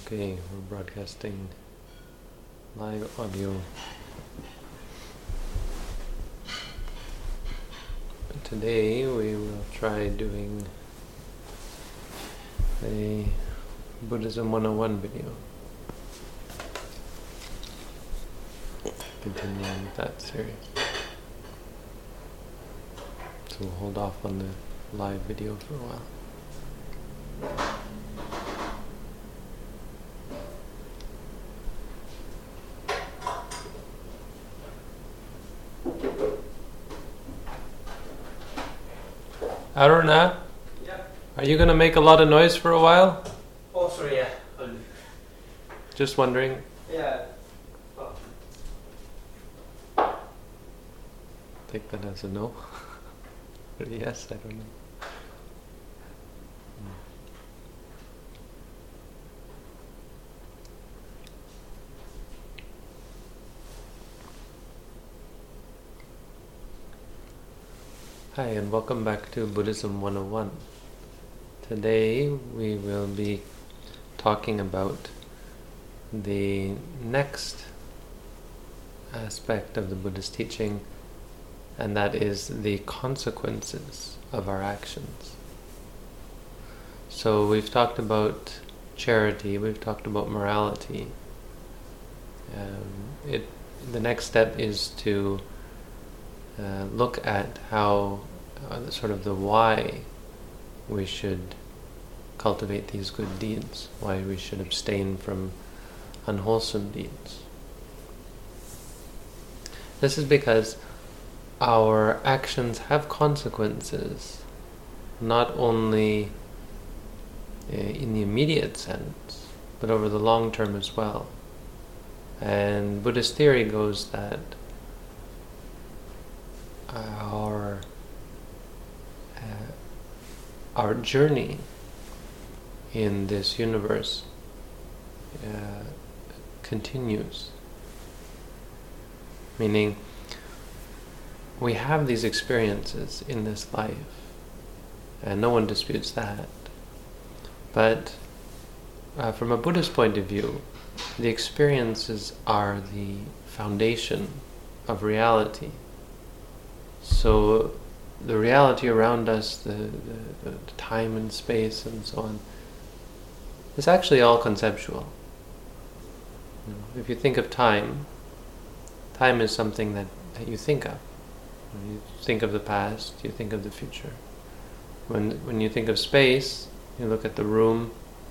Okay, we're broadcasting live audio. Today we will try doing a Buddhism 101 video. Continuing that series. So we'll hold off on the live video for a while. Aruna? Yeah. Are you going to make a lot of noise for a while? Oh, sorry, yeah. Just wondering. Yeah. Oh. Take that as a no. Or yes, I don't know. Hi, and welcome back to Buddhism 101. Today we will be talking about the next aspect of the Buddhist teaching, and that is the consequences of our actions. So we've talked about charity, we've talked about morality. The next step is to look at how sort of the why we should cultivate these good deeds, why we should abstain from unwholesome deeds. This is because our actions have consequences, not only in the immediate sense, but over the long term as well. And Buddhist theory goes that our journey in this universe continues. Meaning, we have these experiences in this life, and no one disputes that. But from a Buddhist point of view, the experiences are the foundation of reality. So the reality around us, the time and space and so on, is actually all conceptual. If you think of time, time is something that you think of. You think of the past, you think of the future. When you think of space, you look at the room,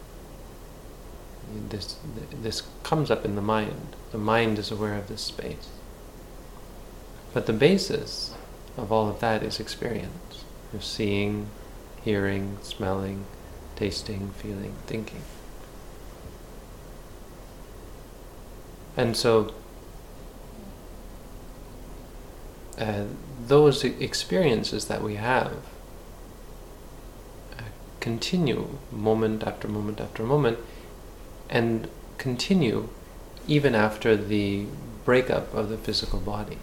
this comes up in the mind. The mind is aware of this space. But the basis of all of that is experience. You're seeing, hearing, smelling, tasting, feeling, thinking. And so those experiences that we have continue moment after moment after moment, and continue even after the breakup of the physical body.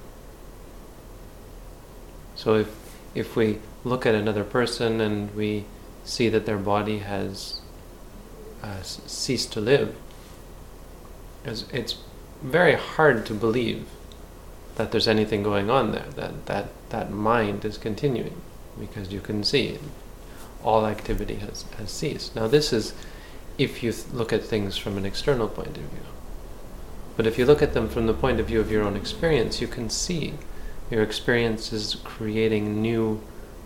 So if we look at another person and we see that their body has ceased to live, it's very hard to believe that there's anything going on there, that mind is continuing, because you can see all activity has ceased. Now this is if you look at things from an external point of view. But if you look at them from the point of view of your own experience, you can see your experience is creating new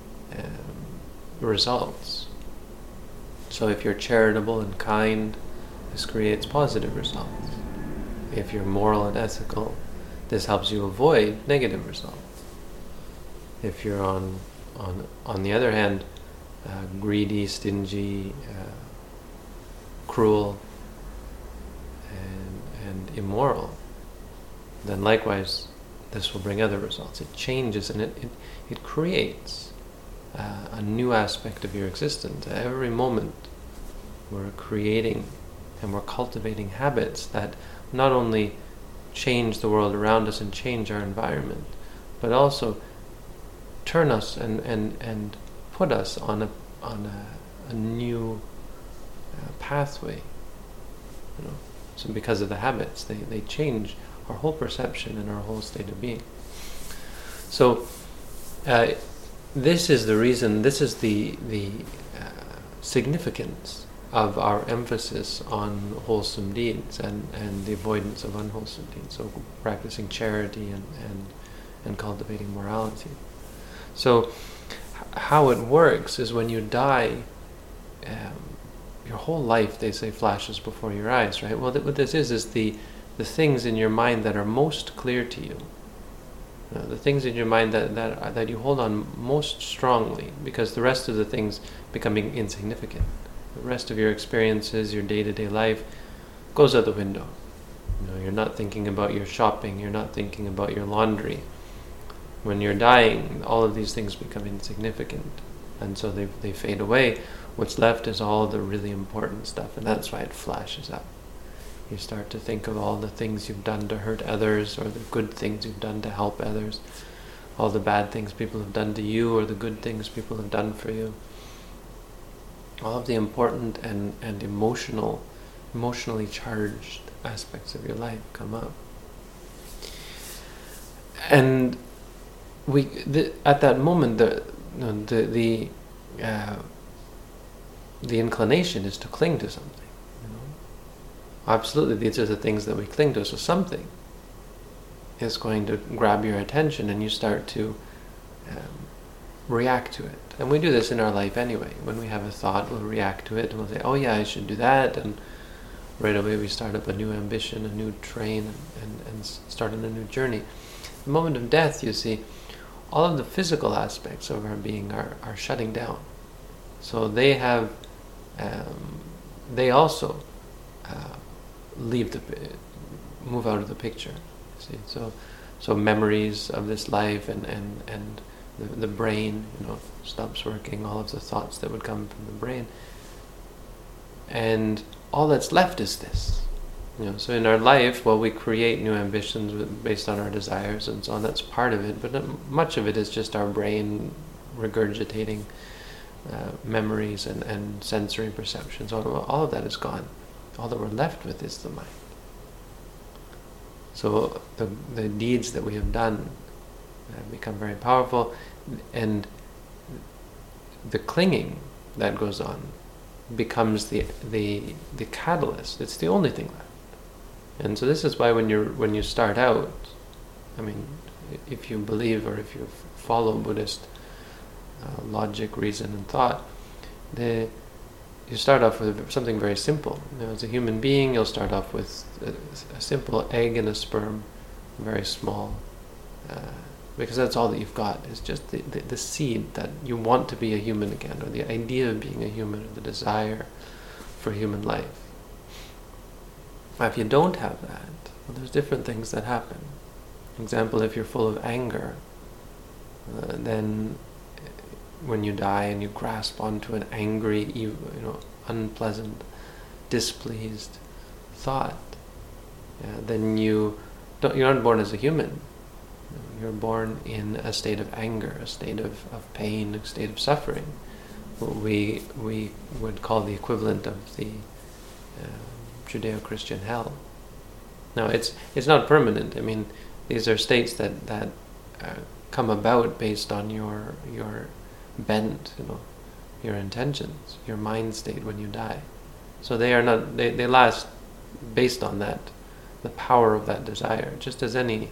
results. So if you're charitable and kind, this creates positive results. If you're moral and ethical, this helps you avoid negative results. If you're on the other hand, greedy, stingy, cruel, and immoral, then likewise this will bring other results. It changes and it creates a new aspect of your existence. Every moment we're creating and we're cultivating habits that not only change the world around us and change our environment, but also turn us and put us on a new pathway You know? So because of the habits, they change our whole perception and our whole state of being. So this is the reason, this is the significance of our emphasis on wholesome deeds and the avoidance of unwholesome deeds. So practicing charity and cultivating morality. So how it works is when you die, your whole life, they say, flashes before your eyes, right? Well, what this is the things in your mind that are most clear to you. The things in your mind that you hold on most strongly, because the rest of the things becoming insignificant. The rest of your experiences, your day-to-day life, goes out the window. You're not thinking about your shopping, you're not thinking about your laundry. When you're dying, all of these things become insignificant, and so they fade away. What's left is all the really important stuff, and that's why it flashes up. You start to think of all the things you've done to hurt others, or the good things you've done to help others, all the bad things people have done to you, or the good things people have done for you. All of the important and emotionally charged aspects of your life come up. And at that moment, the inclination is to cling to something. Absolutely, these are the things that we cling to. So something is going to grab your attention, and you start to react to it. And we do this in our life anyway. When we have a thought, we'll react to it, and we'll say, "Oh yeah, I should do that," and right away we start up a new ambition, a new train, and start on a new journey. The moment of death, you see, all of the physical aspects of our being are shutting down. So they have, they also move out of the picture. See, so memories of this life and the brain, stops working. All of the thoughts that would come from the brain, and all that's left is this. So in our life, we create new ambitions based on our desires and so on. That's part of it, but much of it is just our brain regurgitating memories and sensory perceptions. All of that is gone. All that we're left with is the mind. So the deeds that we have done become very powerful, and the clinging that goes on becomes the catalyst. It's the only thing left. And so this is why when you start out, if you believe or if you follow Buddhist logic, reason, and thought, you start off with something very simple. As a human being, you'll start off with a simple egg and a sperm, very small, because that's all that you've got. It's just the seed that you want to be a human again, or the idea of being a human, or the desire for human life. If you don't have that, there's different things that happen. For example, if you're full of anger, then when you die and you grasp onto an angry, unpleasant, displeased thought, then you're not born as a human. You're born in a state of anger, a state of pain, a state of suffering. What we would call the equivalent of the Judeo-Christian hell. Now, it's not permanent. These are states that come about based on your bent, your intentions, your mind state when you die. So they are not. They last based on that, the power of that desire, just as any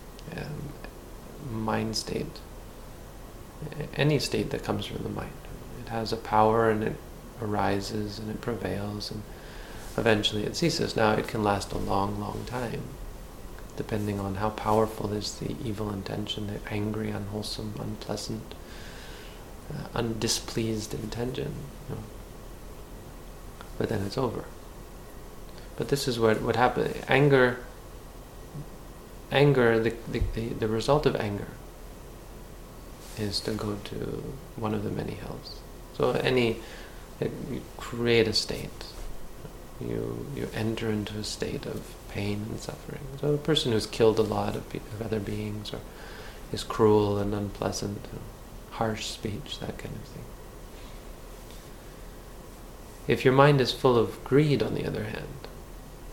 mind state, any state that comes from the mind. It has a power, and it arises, and it prevails, and eventually it ceases. Now it can last a long, long time, depending on how powerful is the evil intention, the angry, unwholesome, unpleasant, undispleased intention. But then it's over. But this is what happens. Anger, the result of anger is to go to one of the many hells. So you create a state. You enter into a state of pain and suffering. So a person who's killed a lot of other beings, or is cruel and unpleasant, harsh speech, that kind of thing. If your mind is full of greed, on the other hand,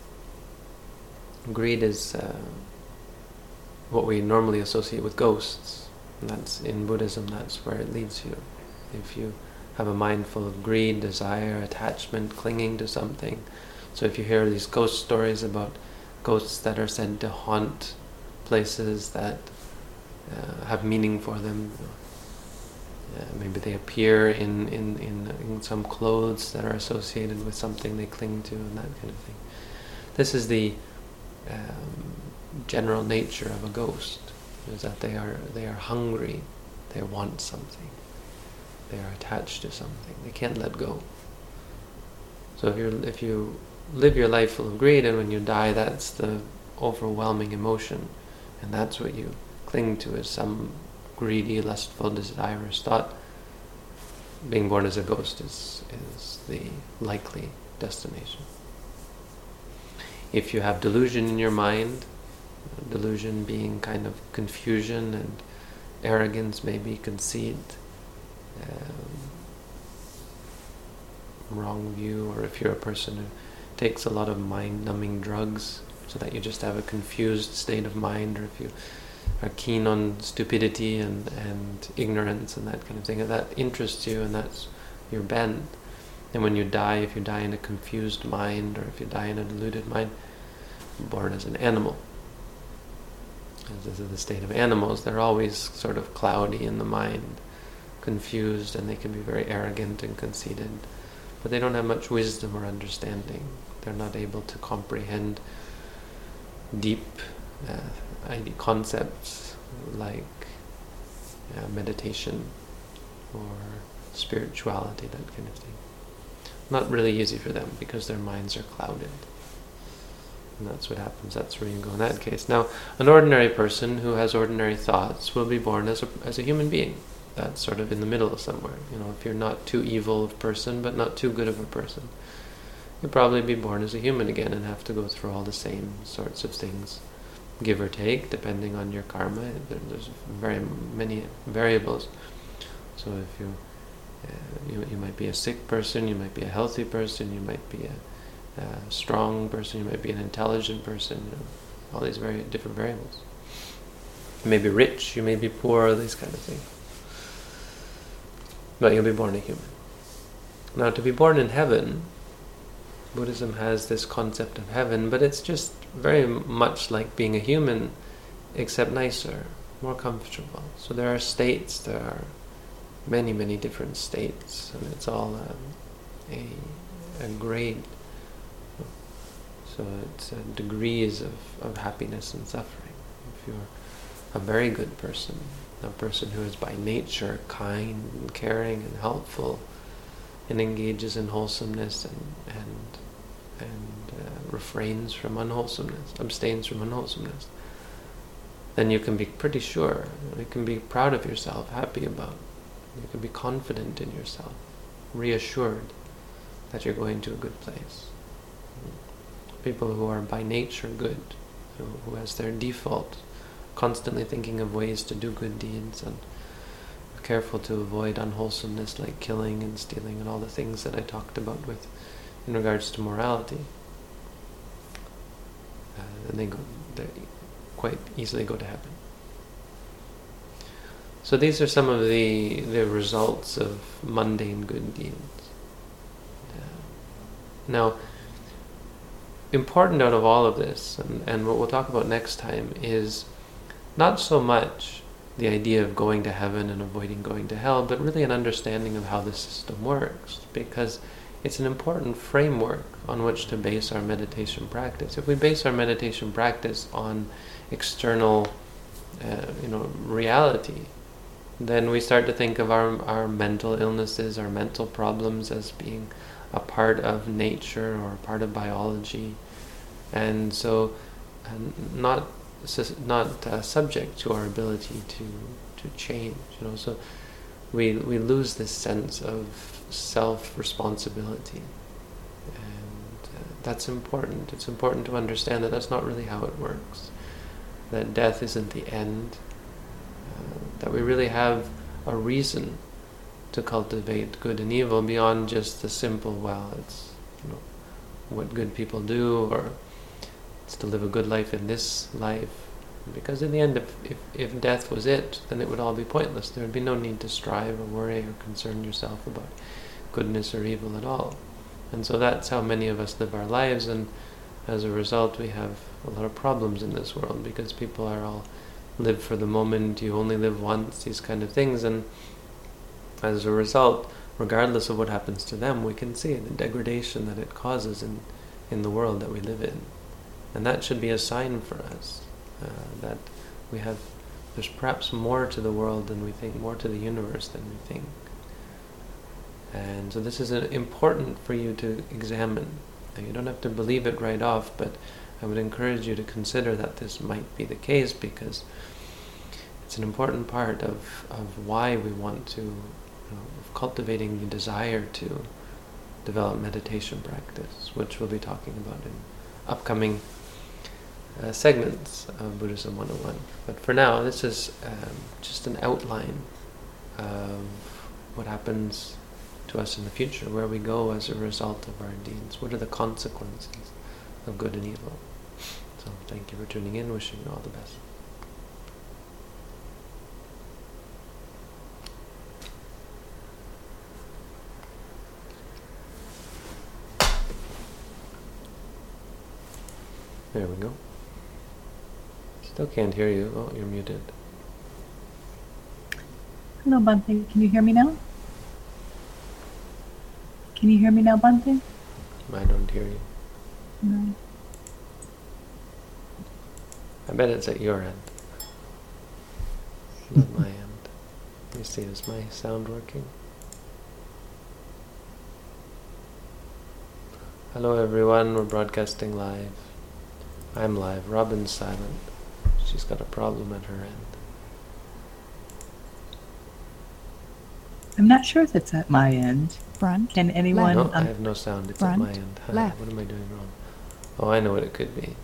Greed is what we normally associate with ghosts. And that's in Buddhism, that's where it leads you. If you have a mind full of greed, desire, attachment, clinging to something. So if you hear these ghost stories about ghosts that are said to haunt places that have meaning for them, maybe they appear in some clothes that are associated with something they cling to, and that kind of thing. This is the general nature of a ghost, is that they are hungry, they want something, they are attached to something, they can't let go. So if you live your life full of greed, and when you die, that's the overwhelming emotion, and that's what you cling to, is some greedy, lustful, desirous thought. Being born as a ghost is the likely destination. If you have delusion in your mind, delusion being kind of confusion and arrogance, maybe conceit, wrong view, or if you're a person who takes a lot of mind-numbing drugs so that you just have a confused state of mind, or if you are keen on stupidity and ignorance and that kind of thing, and that interests you and that's your bent. And when you die, if you die in a confused mind, or if you die in a deluded mind, born as an animal. As this is the state of animals, they're always sort of cloudy in the mind, confused, and they can be very arrogant and conceited. But they don't have much wisdom or understanding. They're not able to comprehend deep concepts like meditation or spirituality, that kind of thing. Not really easy for them because their minds are clouded. And that's what happens. That's where you go in that case. Now, an ordinary person who has ordinary thoughts will be born as a human being. That's sort of in the middle somewhere. If you're not too evil of a person, but not too good of a person, you'll probably be born as a human again and have to go through all the same sorts of things, give or take, depending on your karma. There's very many variables. So if you might be a sick person, you might be a healthy person, you might be a strong person, you might be an intelligent person, all these very different variables. You may be rich, you may be poor, these kind of things. But you'll be born a human. Now, to be born in heaven, Buddhism has this concept of heaven, but it's just very much like being a human, except nicer, more comfortable. So there are states, there are many, many different states, and it's all a grade. So it's degrees of happiness and suffering. If you're a very good person, a person who is by nature kind and caring and helpful, and engages in wholesomeness and refrains from unwholesomeness, abstains from unwholesomeness, then you can be pretty sure, you can be proud of yourself, happy about, you can be confident in yourself, reassured that you're going to a good place. People who are by nature good, who has their default, constantly thinking of ways to do good deeds and careful to avoid unwholesomeness like killing and stealing and all the things that I talked about in regards to morality. And they quite easily go to heaven. So these are some of the results of mundane good deeds. Now, important out of all of this, and what we'll talk about next time, is not so much the idea of going to heaven and avoiding going to hell, but really an understanding of how the system works, because it's an important framework on which to base our meditation practice. If we base our meditation practice on external reality, then we start to think of our mental illnesses, our mental problems as being a part of nature or a part of biology, and so not subject to our ability to change. So we lose this sense of self-responsibility, and that's important. It's important to understand that that's not really how it works, that death isn't the end, that we really have a reason to cultivate good and evil beyond just the simple, it's what good people do, or It's to live a good life in this life. Because in the end, if death was it, then it would all be pointless. There would be no need to strive or worry or concern yourself about goodness or evil at all. And so that's how many of us live our lives, and as a result we have a lot of problems in this world, because people are all live for the moment, you only live once, these kind of things, and as a result, regardless of what happens to them, we can see the degradation that it causes in the world that we live in. And that should be a sign for us, that there's perhaps more to the world than we think, more to the universe than we think. And so this is important for you to examine. Now, you don't have to believe it right off, but I would encourage you to consider that this might be the case, because it's an important part of why we want to, of cultivating the desire to develop meditation practice, which we'll be talking about in upcoming segments of Buddhism 101. But for now, this is just an outline of what happens to us in the future, where we go as a result of our deeds. What are the consequences of good and evil? So thank you for tuning in, wishing you all the best. There we go. Still can't hear you. Oh, you're muted. Hello, Bhante. Can you hear me now? Can you hear me now, Bhante? I don't hear you. No. I bet it's at your end. Not my end. Let me see, is my sound working? Hello everyone, we're broadcasting live. I'm live. Robin's silent. She's got a problem at her end. I'm not sure if it's at my end. Front. Can anyone... No, I have no sound. It's front, at my end. Hi, left. what am I doing wrong? Oh, I know what it could be.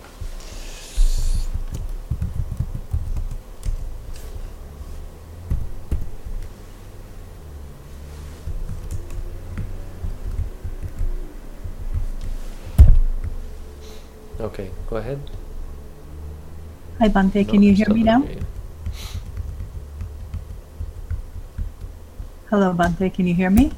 Okay, go ahead. Hi, Bhante. No, Can you I hear still me don't now? hear you. Hello, Bhante. Can you hear me?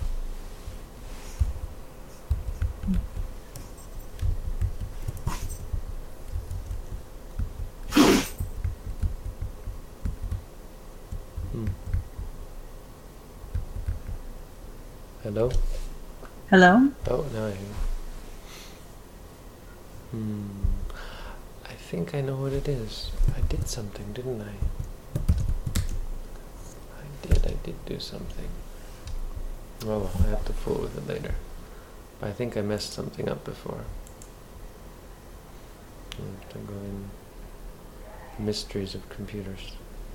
Hello? Hello? Oh, now I hear you. I think I know what it is. I did something, didn't I? I did do something. Oh, I have to fool with it later. But I think I messed something up before. I have to go in mysteries of computers.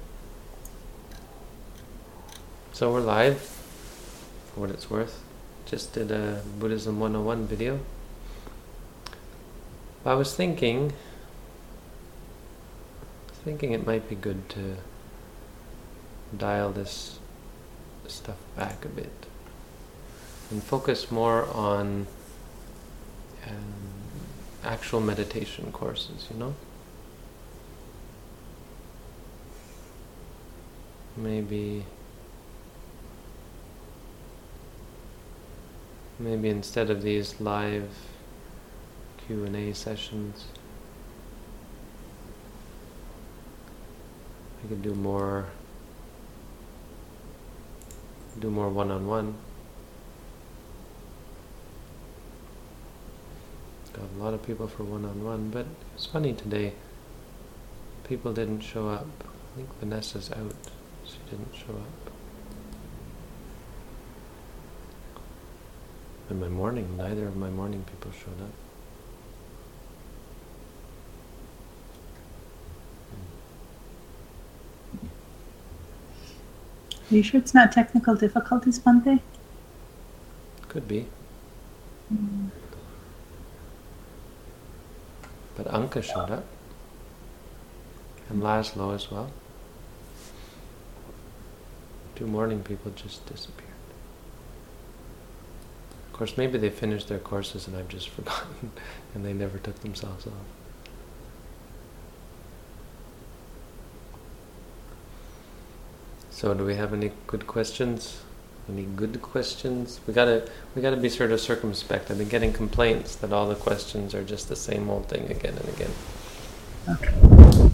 So we're live, for what it's worth. Just did a Buddhism 101 video. I was thinking it might be good to dial this stuff back a bit and focus more on actual meditation courses, you know? Maybe instead of these live Q&A sessions, I could do more one-on-one. Got a lot of people for one-on-one, but it's funny today, people didn't show up. I think Vanessa's out, she didn't show up. In my morning, neither of my morning people showed up. Are you sure it's not technical difficulties, Bhante? Could be. But Anka showed up. And Laszlo as well. 2 morning people just disappeared. course, maybe they finished their courses and I've just forgotten and they never took themselves off. So do we have any good questions? Any good questions? We gotta be sort of circumspect. I've been getting complaints that all the questions are just the same old thing again and again. Okay.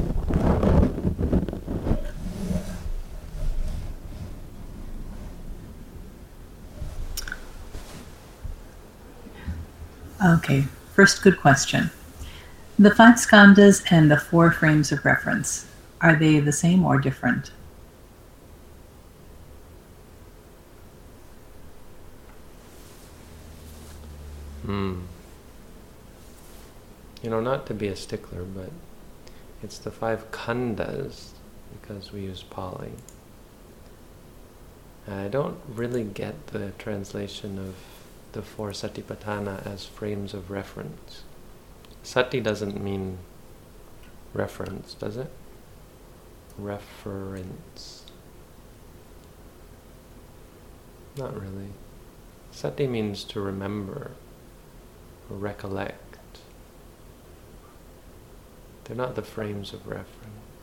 Okay, first good question. The 5 skandhas and the 4 frames of reference, are they the same or different? Not to be a stickler, but it's the 5 khandas because we use Pali. I don't really get the translation of the 4 satipatthana as frames of reference. Sati doesn't mean reference, does it? Reference. Not really. Sati means to remember or recollect. They're not the frames of reference.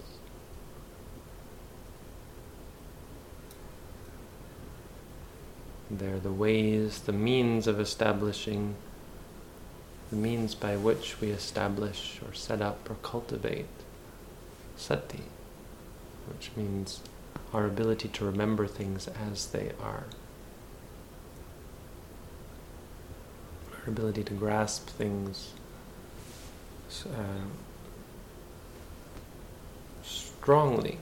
They're the ways, the means of establishing, the means by which we establish or set up or cultivate sati, which means our ability to remember things as they are. Our ability to grasp things strongly.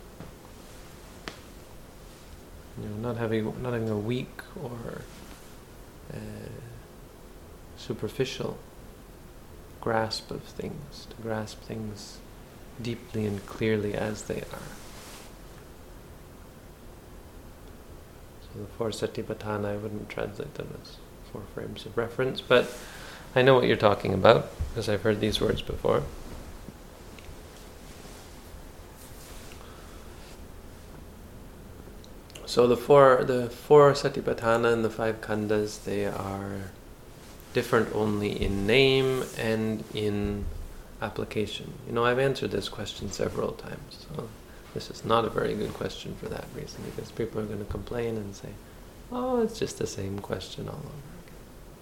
Not having a weak or superficial grasp of things, to grasp things deeply and clearly as they are. So the 4 satipatthana, I wouldn't translate them as 4 frames of reference, but I know what you're talking about because I've heard these words before. So the four satipatthana and the 5 khandas, they are different only in name and in application. I've answered this question several times, so this is not a very good question for that reason, because people are going to complain and say, oh, it's just the same question all over again.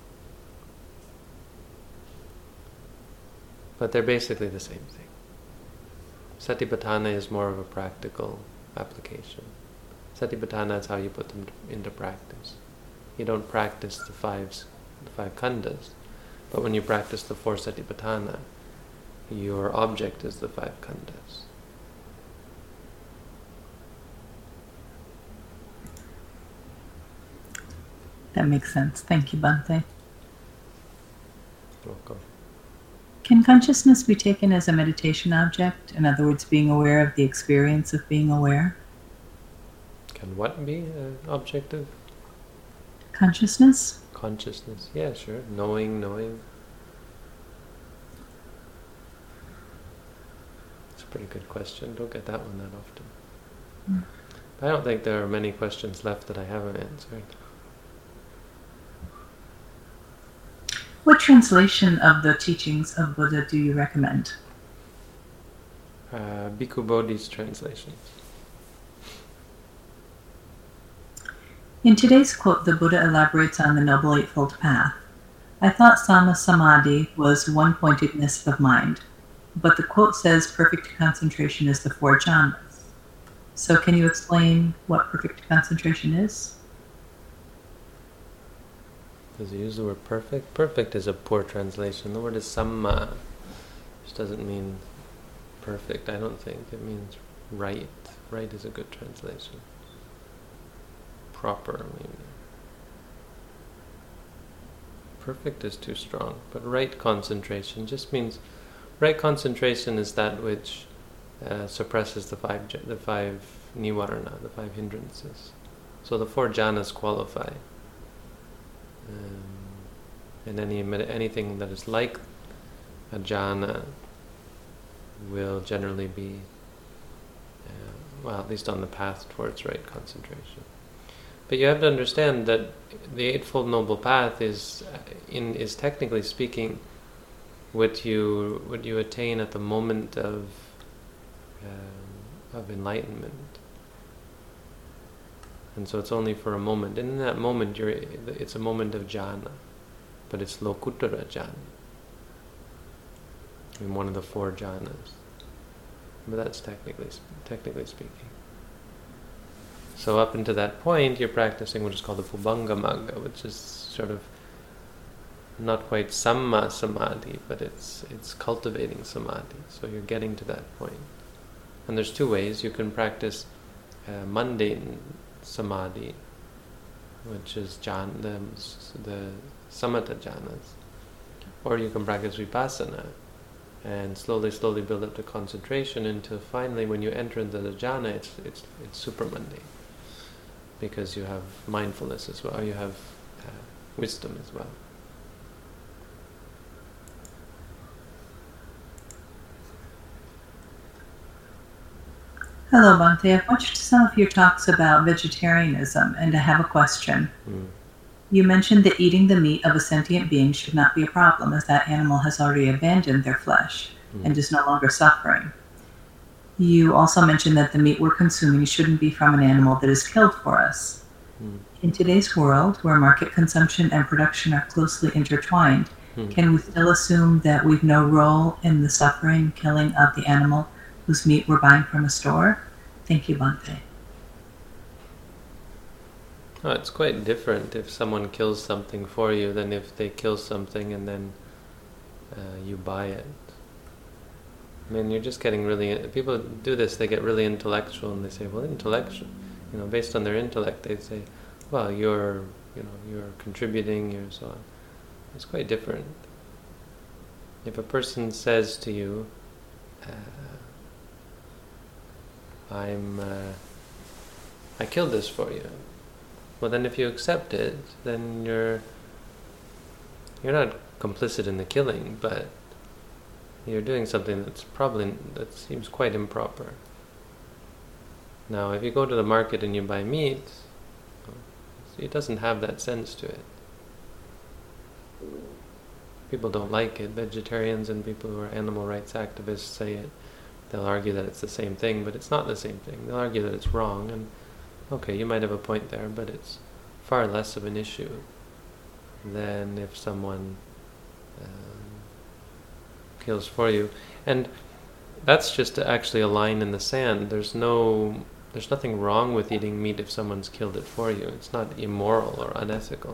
But they're basically the same thing. Satipatthana is more of a practical application. Satipatthana is how you put them into practice. You don't practice the five khandas, but when you practice the 4 satipatthana, your object is the 5 khandas. That makes sense. Thank you, Bhante. Welcome. Can consciousness be taken as a meditation object? In other words, being aware of the experience of being aware? Can what be an objective? Consciousness? Consciousness, yeah, sure. Knowing. It's a pretty good question. Don't get that one that often. I don't think there are many questions left that I haven't answered. What translation of the teachings of Buddha do you recommend? Bhikkhu Bodhi's translations. In today's quote, the Buddha elaborates on the Noble Eightfold Path. I thought Samma Samadhi was one-pointedness of mind, but the quote says perfect concentration is the 4 jhanas. So can you explain what perfect concentration is? Does he use the word perfect? Perfect is a poor translation. The word is samma, which doesn't mean perfect, I don't think. It means right. Right is a good translation. Proper, maybe. Perfect is too strong, but right concentration just means right concentration is that which suppresses the five nivarana, the 5 hindrances. So the 4 jhanas qualify, and anything that is like a jhana will generally be, at least on the path towards right concentration. But you have to understand that the Eightfold Noble Path is technically speaking what you attain at the moment of enlightenment. And so it's only for a moment. And in that moment, it's a moment of jhana, but it's Lokuttara jhana, in one of the 4 jhanas. But that's technically speaking. So up until that point, you're practicing what is called the Pubanga Magga, which is sort of not quite Samma Samadhi, but it's cultivating Samadhi. So you're getting to that point. And there's 2 ways. You can practice mundane Samadhi, which is the Samatha jhanas. Or you can practice Vipassana and slowly build up to concentration until finally when you enter into the jhana, it's super mundane. Because you have mindfulness as well, you have wisdom as well. Hello, Bhante. I've watched some of your talks about vegetarianism, and I have a question. You mentioned that eating the meat of a sentient being should not be a problem, as that animal has already abandoned their flesh and is no longer suffering. You also mentioned that the meat we're consuming shouldn't be from an animal that is killed for us. In today's world, where market consumption and production are closely intertwined, can we still assume that we've no role in the suffering, killing of the animal whose meat we're buying from a store? Thank you, Bhante. Oh, it's quite different if someone kills something for you than if they kill something and then you buy it. I mean, you're just getting really... People do this, they get really intellectual and they say, well, intellectual, based on their intellect, they say, well, you're contributing, you're so on. It's quite different. If a person says to you, I killed this for you. Well, then if you accept it, then you're not complicit in the killing, but you're doing something that seems quite improper. Now, if you go to the market and you buy meat, it doesn't have that sense to it. People don't like it. Vegetarians and people who are animal rights activists say it. They'll argue that it's the same thing, but it's not the same thing. They'll argue that it's wrong, and okay, you might have a point there, but it's far less of an issue than if someone kills for you. And that's just actually a line in the sand. There's nothing wrong with eating meat if someone's killed it for you. It's not immoral or unethical.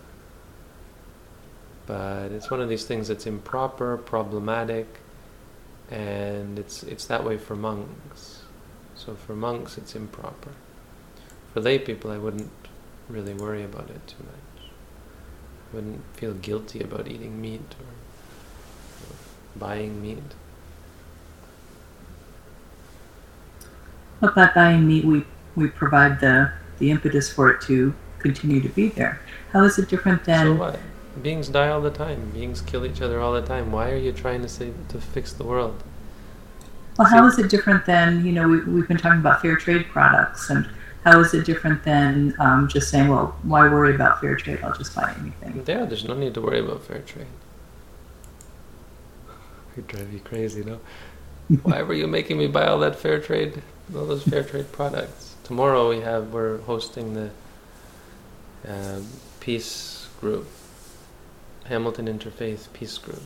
But it's one of these things that's improper, problematic, and it's that way for monks. So for monks it's improper. For lay people I wouldn't really worry about it too much. I wouldn't feel guilty about eating meat or buying meat. But by buying meat, we provide the impetus for it to continue to be there. How is it different than... So what? Beings die all the time. Beings kill each other all the time. Why are you trying to fix the world? Well, how is it different than, we've been talking about fair trade products, and how is it different than just saying, well, why worry about fair trade? I'll just buy anything. Yeah, there's no need to worry about fair trade. You drive me crazy, no? Why were you making me buy all those fair trade products? Tomorrow we're hosting the peace group, Hamilton Interfaith Peace Group.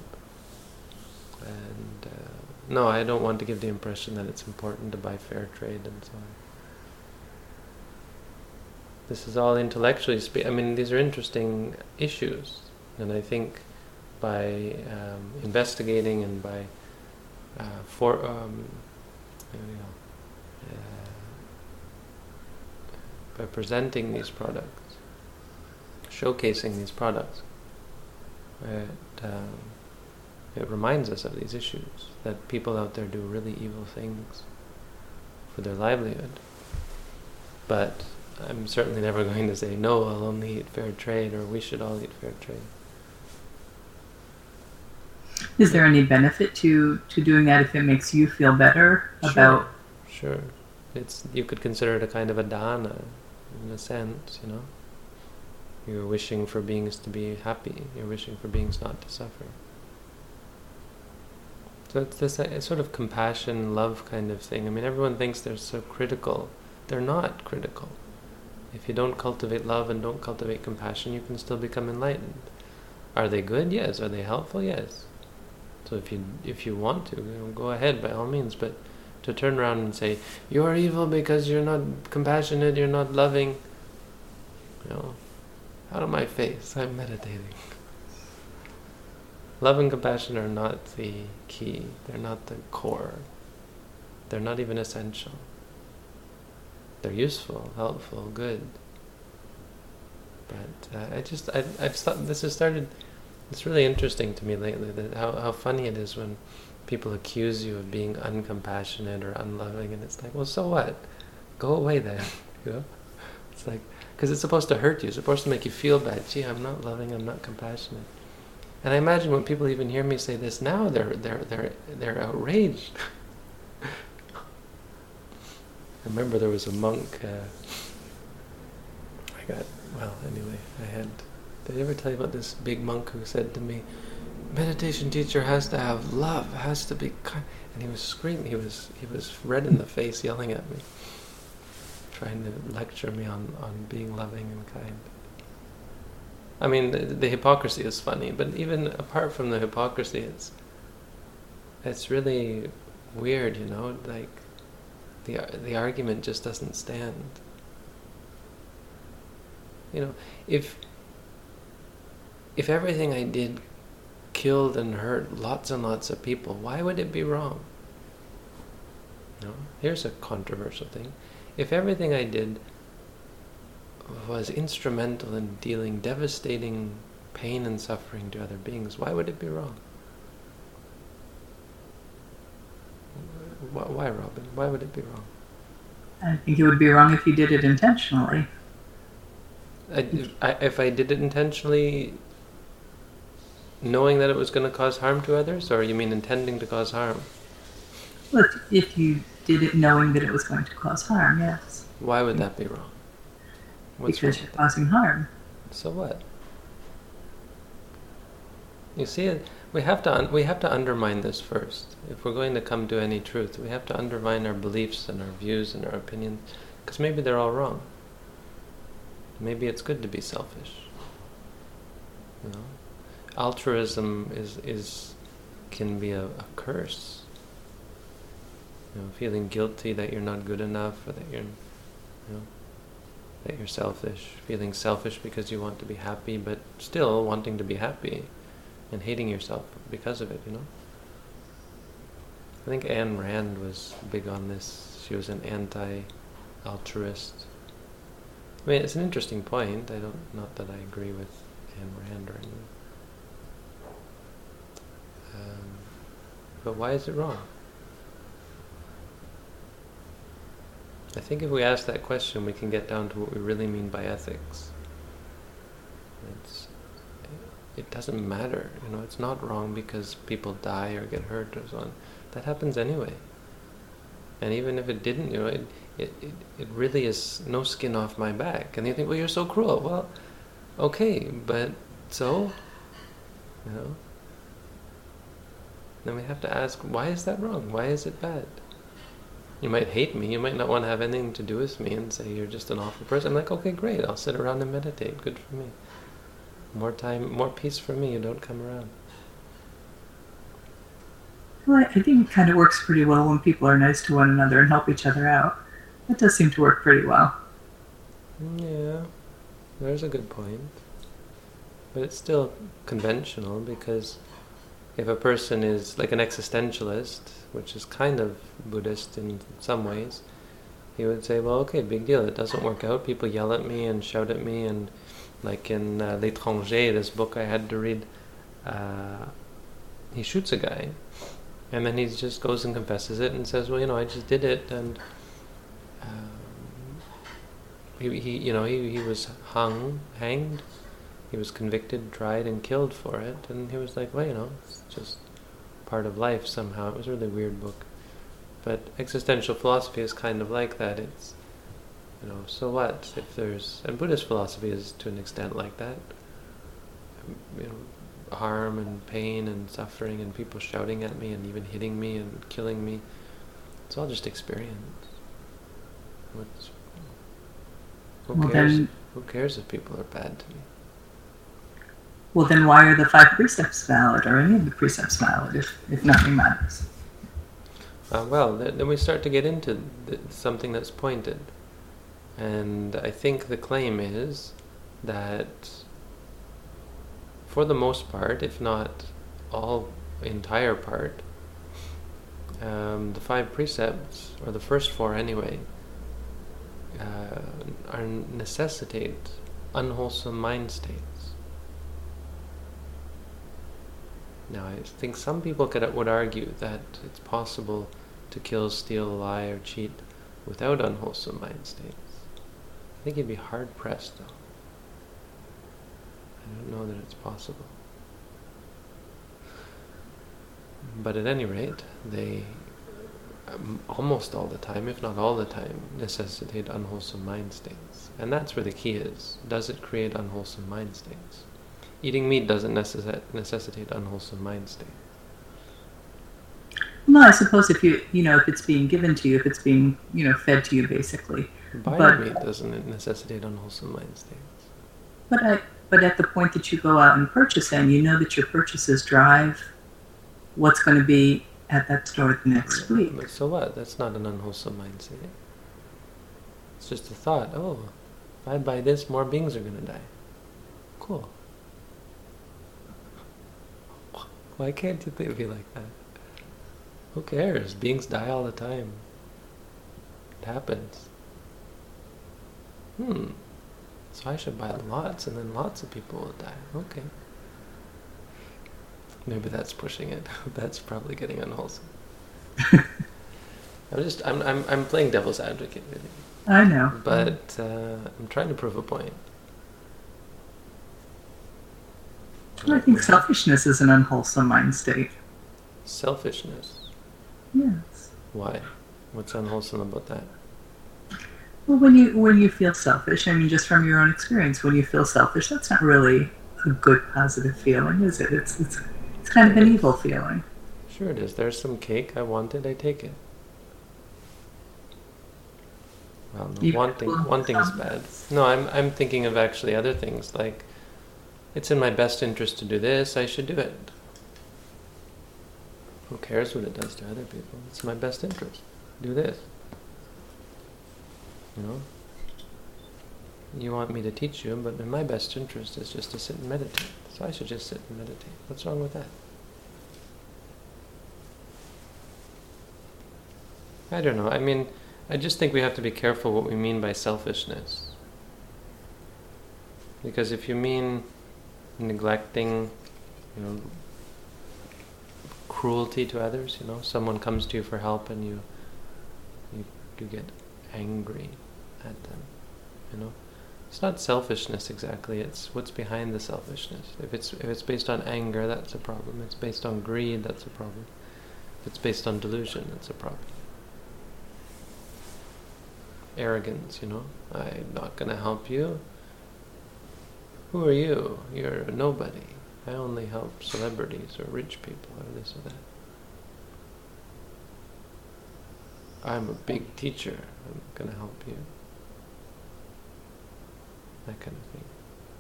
And no, I don't want to give the impression that it's important to buy fair trade and so on. This is all intellectually these are interesting issues, and I think by investigating and by by presenting these products, showcasing these products, it reminds us of these issues, that people out there do really evil things for their livelihood. But I'm certainly never going to say, no, I'll only eat fair trade, or we should all eat fair trade. Is there any benefit to doing that if it makes you feel better about... Sure. You could consider it a kind of a dana. in a sense, you know. You're wishing for beings to be happy. You're wishing for beings not to suffer. So it's this sort of compassion, love kind of thing. I mean, everyone thinks they're so critical. They're not critical. If you don't cultivate love and don't cultivate compassion, you can still become enlightened. Are they good? Yes. Are they helpful? Yes. So if you want to, go ahead by all means. But to turn around and say, you're evil because you're not compassionate, you're not loving, out of my face, I'm meditating. Love and compassion are not the key. They're not the core. They're not even essential. They're useful, helpful, good. But I've thought this has started. It's really interesting to me lately that how funny it is when people accuse you of being uncompassionate or unloving, and it's like, well, so what? Go away then. It's like, because it's supposed to hurt you. It's supposed to make you feel bad. Gee, I'm not loving. I'm not compassionate. And I imagine when people even hear me say this now, they're outraged. I remember there was a monk. Did I ever tell you about this big monk who said to me, meditation teacher has to have love, has to be kind. And he was screaming, he was red in the face, yelling at me, trying to lecture me on being loving and kind. I mean, the hypocrisy is funny, but even apart from the hypocrisy, it's really weird, like the argument just doesn't stand. If everything I did killed and hurt lots and lots of people, why would it be wrong? Here's a controversial thing. If everything I did was instrumental in dealing devastating pain and suffering to other beings, why would it be wrong? Why, Robin? Why would it be wrong? I think it would be wrong if you did it intentionally. If I did it intentionally, knowing that it was going to cause harm to others, or you mean intending to cause harm? Well, if you did it knowing that it was going to cause harm, yes. Why would that be wrong? Because you're causing harm. So what? You see, we have to undermine this first. If we're going to come to any truth, we have to undermine our beliefs and our views and our opinions, because maybe they're all wrong. Maybe it's good to be selfish. Altruism can be a curse. Feeling guilty that you're not good enough, or that you're selfish. Feeling selfish because you want to be happy, but still wanting to be happy, and hating yourself because of it. I think Ayn Rand was big on this. She was an anti-altruist. I mean, it's an interesting point. Not that I agree with Ayn Rand or anything. But why is it wrong? I think if we ask that question, we can get down to what we really mean by ethics. It doesn't matter, it's not wrong because people die or get hurt or so on. That happens anyway. And even if it didn't, it really is no skin off my back. And you think, well, you're so cruel. Well, okay, but so? Then we have to ask, why is that wrong? Why is it bad? You might hate me, you might not want to have anything to do with me and say you're just an awful person. I'm like, okay, great, I'll sit around and meditate. Good for me. More time, more peace for me, you don't come around. Well, I think it kind of works pretty well when people are nice to one another and help each other out. That does seem to work pretty well. Yeah, there's a good point. But it's still conventional, because if a person is like an existentialist, which is kind of Buddhist in some ways, he would say, well, okay, big deal, it doesn't work out, people yell at me and shout at me, and like in L'Étranger, this book I had to read, he shoots a guy, and then he just goes and confesses it and says, well, I just did it, and he was hanged, he was convicted, tried, and killed for it, and he was like, well, it's just part of life somehow. It was a really weird book. But existential philosophy is kind of like that. So what if there's, and Buddhist philosophy is to an extent like that, harm and pain and suffering and people shouting at me and even hitting me and killing me. It's all just experience. Who cares if people are bad to me? Well, then why are the 5 precepts valid, or any of the precepts valid, if nothing matters? Then we start to get into something that's pointed. And I think the claim is that for the most part, if not entire part, the 5 precepts, or the first 4 anyway, necessitate unwholesome mind states. Now, I think some people would argue that it's possible to kill, steal, lie, or cheat without unwholesome mind states. I think you'd be hard-pressed, though. I don't know that it's possible. But at any rate, they almost all the time, if not all the time, necessitate unwholesome mind states. And that's where the key is. Does it create unwholesome mind states? Eating meat doesn't necessitate unwholesome mind states. No, I suppose if if it's being given to you, if it's being, fed to you, basically. Buying meat doesn't necessitate unwholesome mind states. But at the point that you go out and purchase, and you know that your purchases drive what's going to be at that store the next week. But so what? That's not an unwholesome mind state. It's just a thought. Oh, if I buy this, more beings are going to die. Cool. Why can't you be like that? Who cares? Beings die all the time. It happens. So I should buy lots, and then lots of people will die. Okay. Maybe that's pushing it. That's probably getting unwholesome. I'm playing devil's advocate, really. I know. But I'm trying to prove a point. Well, I think selfishness is an unwholesome mind state. Selfishness? Yes. Why? What's unwholesome about that? Well, when you feel selfish, I mean, just from your own experience, when you feel selfish, that's not really a good, positive feeling, is it? It's kind of an evil feeling. Sure it is. There's some cake. I want it. I take it. Well, no, wanting is bad. No, I'm thinking of actually other things, like it's in my best interest to do this, I should do it. Who cares what it does to other people? It's my best interest. Do this. You want me to teach you, but in my best interest is just to sit and meditate. So I should just sit and meditate. What's wrong with that? I don't know. I mean, I just think we have to be careful what we mean by selfishness. Because if you mean neglecting, cruelty to others, someone comes to you for help and you get angry at them, It's not selfishness exactly, it's what's behind the selfishness. If it's based on anger, that's a problem. If it's based on greed, that's a problem. If it's based on delusion, that's a problem. Arrogance, I'm not going to help you. Who are you? You're a nobody. I only help celebrities or rich people or this or that. I'm a big teacher. I'm going to help you. That kind of thing.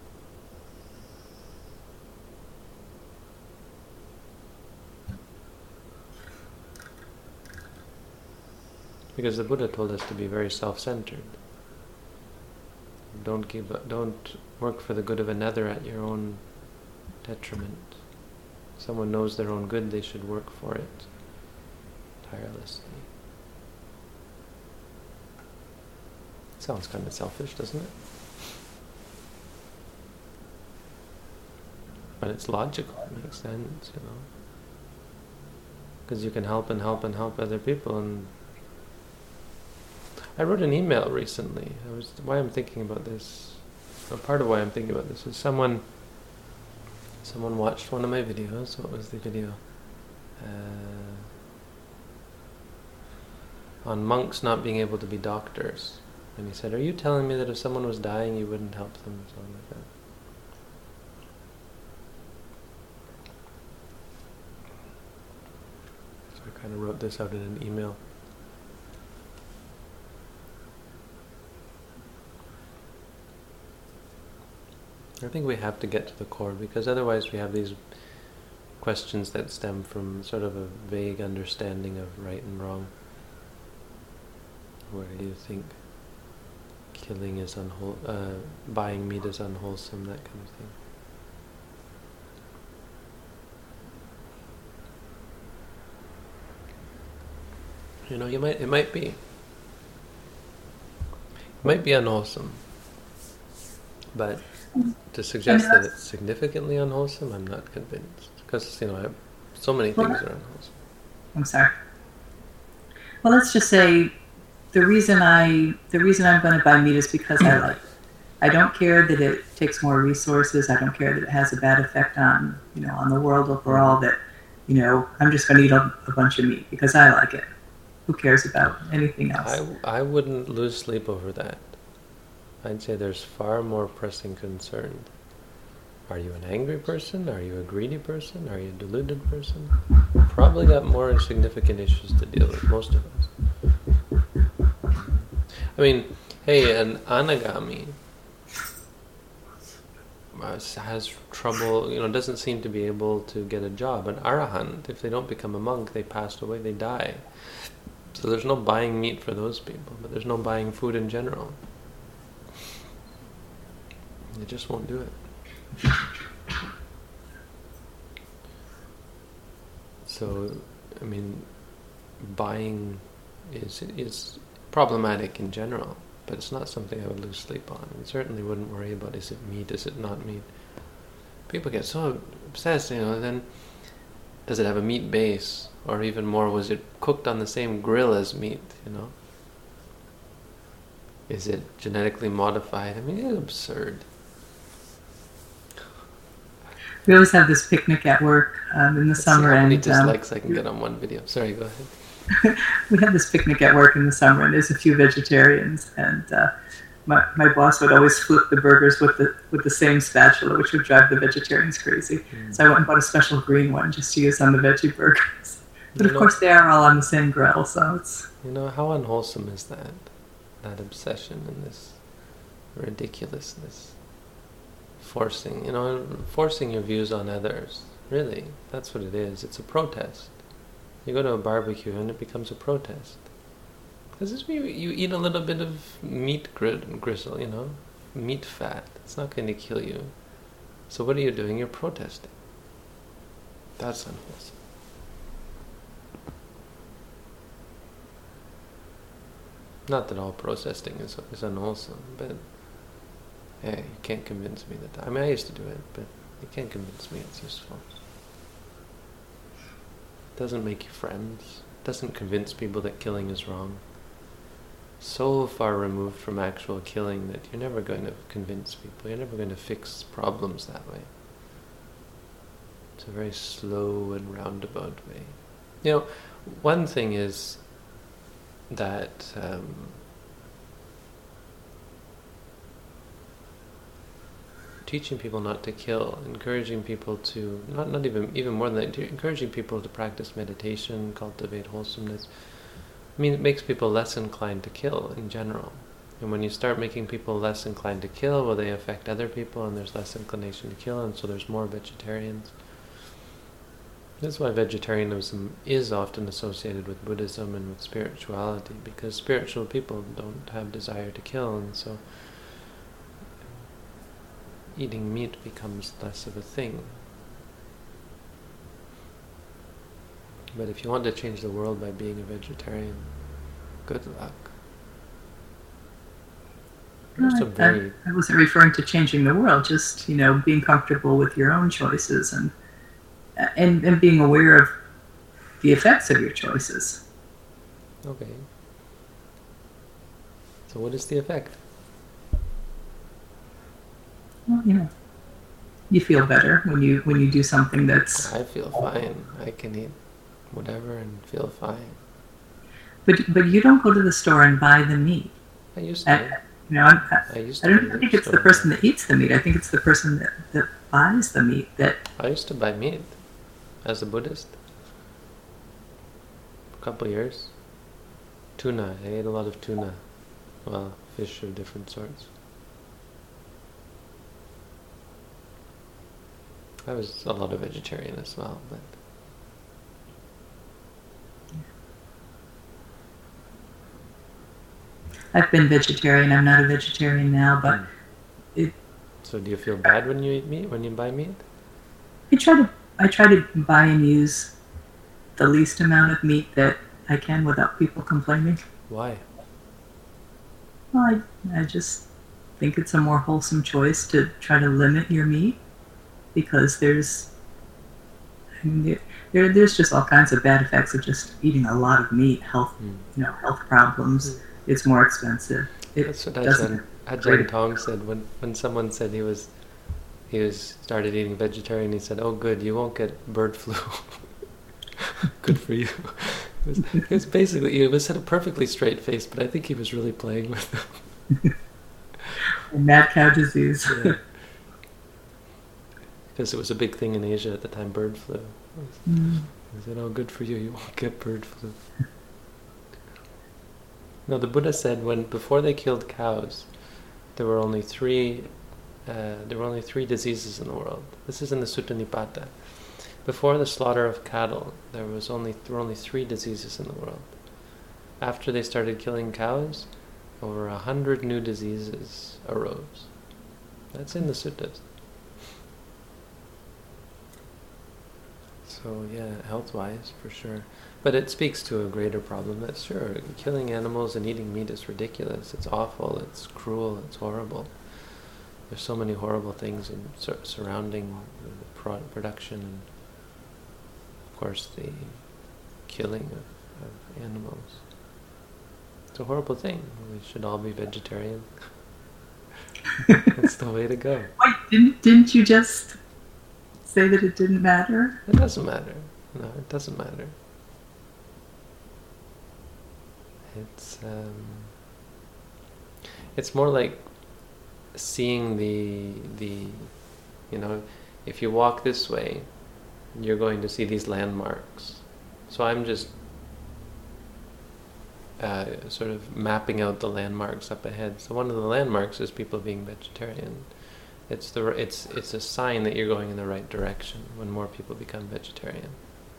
Because the Buddha told us to be very self-centered. Don't work for the good of another at your own detriment. If someone knows their own good, they should work for it tirelessly. Sounds kind of selfish, doesn't it? But it's logical, it makes sense, Because you can help and help and help other people. And I wrote an email recently. Why I'm thinking about this, or part of why I'm thinking about this, is someone watched one of my videos. What was the video? On monks not being able to be doctors. And he said, "Are you telling me that if someone was dying, you wouldn't help them?" Something like that. So I kind of wrote this out in an email. I think we have to get to the core, because otherwise we have these questions that stem from sort of a vague understanding of right and wrong. Where do you think killing is buying meat is unwholesome, that kind of thing. You know, it might be unwholesome, but to suggest that it's significantly unwholesome, I'm not convinced, because so many things are unwholesome. I'm sorry. Well, let's just say the reason I'm going to buy meat is because I like it. I don't care that it takes more resources. I don't care that it has a bad effect on the world overall. That I'm just going to eat a bunch of meat because I like it. Who cares about anything else? I wouldn't lose sleep over that. I'd say there's far more pressing concern. Are you an angry person? Are you a greedy person? Are you a deluded person? Probably got more significant issues to deal with, most of us. I mean, hey, an anagami has trouble, doesn't seem to be able to get a job. An arahant, if they don't become a monk, they pass away, they die. So there's no buying meat for those people, but there's no buying food in general. They just won't do it. So, I mean, buying is problematic in general, but it's not something I would lose sleep on. I certainly wouldn't worry about, is it meat, is it not meat? People get so obsessed, then does it have a meat base? Or even more, was it cooked on the same grill as meat, Is it genetically modified? I mean, it's absurd. We always have this picnic at work in the summer. How many dislikes I can get on one video. Sorry, go ahead. We have this picnic at work in the summer, and there's a few vegetarians, and my boss would always flip the burgers with the same spatula, which would drive the vegetarians crazy. So I went and bought a special green one just to use on the veggie burgers. But of course they are all on the same grill, so it's... how unwholesome is that? That obsession and this ridiculousness. Forcing your views on others. Really, that's what it is. It's a protest. You go to a barbecue and it becomes a protest. Because you eat a little bit of meat gristle, meat fat. It's not going to kill you. So what are you doing? You're protesting. That's unwholesome. Not that all protesting is unwholesome, but hey, you can't convince me that. I mean, I used to do it, but you can't convince me it's useful. It doesn't make you friends. It doesn't convince people that killing is wrong. So far removed from actual killing that you're never going to convince people. You're never going to fix problems that way. It's a very slow and roundabout way. One thing is that teaching people not to kill, encouraging people to not even more than that, encouraging people to practice meditation, cultivate wholesomeness. I mean, it makes people less inclined to kill in general. And when you start making people less inclined to kill, well, they affect other people, and there's less inclination to kill, and so there's more vegetarians. That's why vegetarianism is often associated with Buddhism and with spirituality, because spiritual people don't have desire to kill, and so eating meat becomes less of a thing. But if you want to change the world by being a vegetarian, good luck. I wasn't referring to changing the world, just being comfortable with your own choices and being aware of the effects of your choices. Okay. So what is the effect? Well, you feel better when you do something that's... I feel fine. I can eat whatever and feel fine. But you don't go to the store and buy the meat. I used And, to. I used I to. don't think it's the person that eats the meat. I think it's the person that buys the meat that. I used to buy meat as a Buddhist. A couple years. Tuna. I ate a lot of tuna. Well, fish of different sorts. I was a lot of vegetarian as well, but I've been vegetarian. I'm not a vegetarian now, but So do you feel bad when you eat meat? When you buy meat? I try to buy and use the least amount of meat that I can without people complaining. Why? Well, I just think it's a more wholesome choice to try to limit your meat because there's just all kinds of bad effects of just eating a lot of meat. Health problems. It's more expensive. That's what Ajahn Tong said when someone said he was started eating vegetarian. He said, "Oh, good, you won't get bird flu." Good for you. It was basically, it was said a perfectly straight face, but I think he was really playing with them. Mad cow disease. Yeah. Because it was a big thing in Asia at the time, bird flu. He said, "Oh, good for you, you won't get bird flu." No, the Buddha said before they killed cows, there were only three diseases in the world. This is in the Sutta Nipata. Before the slaughter of cattle, there were only three diseases in the world. After they started killing cows, over 100 new diseases arose. That's in the suttas. So yeah, health-wise, for sure. But it speaks to a greater problem. That's sure. Killing animals and eating meat is ridiculous. It's awful. It's cruel. It's horrible. There's so many horrible things surrounding the production and, of course, the killing of animals. It's a horrible thing. We should all be vegetarian. That's the way to go. Wait, didn't you just say that it didn't matter? It doesn't matter. No, it doesn't matter. It's more like seeing the if you walk this way, you're going to see these landmarks. So I'm just sort of mapping out the landmarks up ahead. So one of the landmarks is people being vegetarian. It's a sign that you're going in the right direction when more people become vegetarian.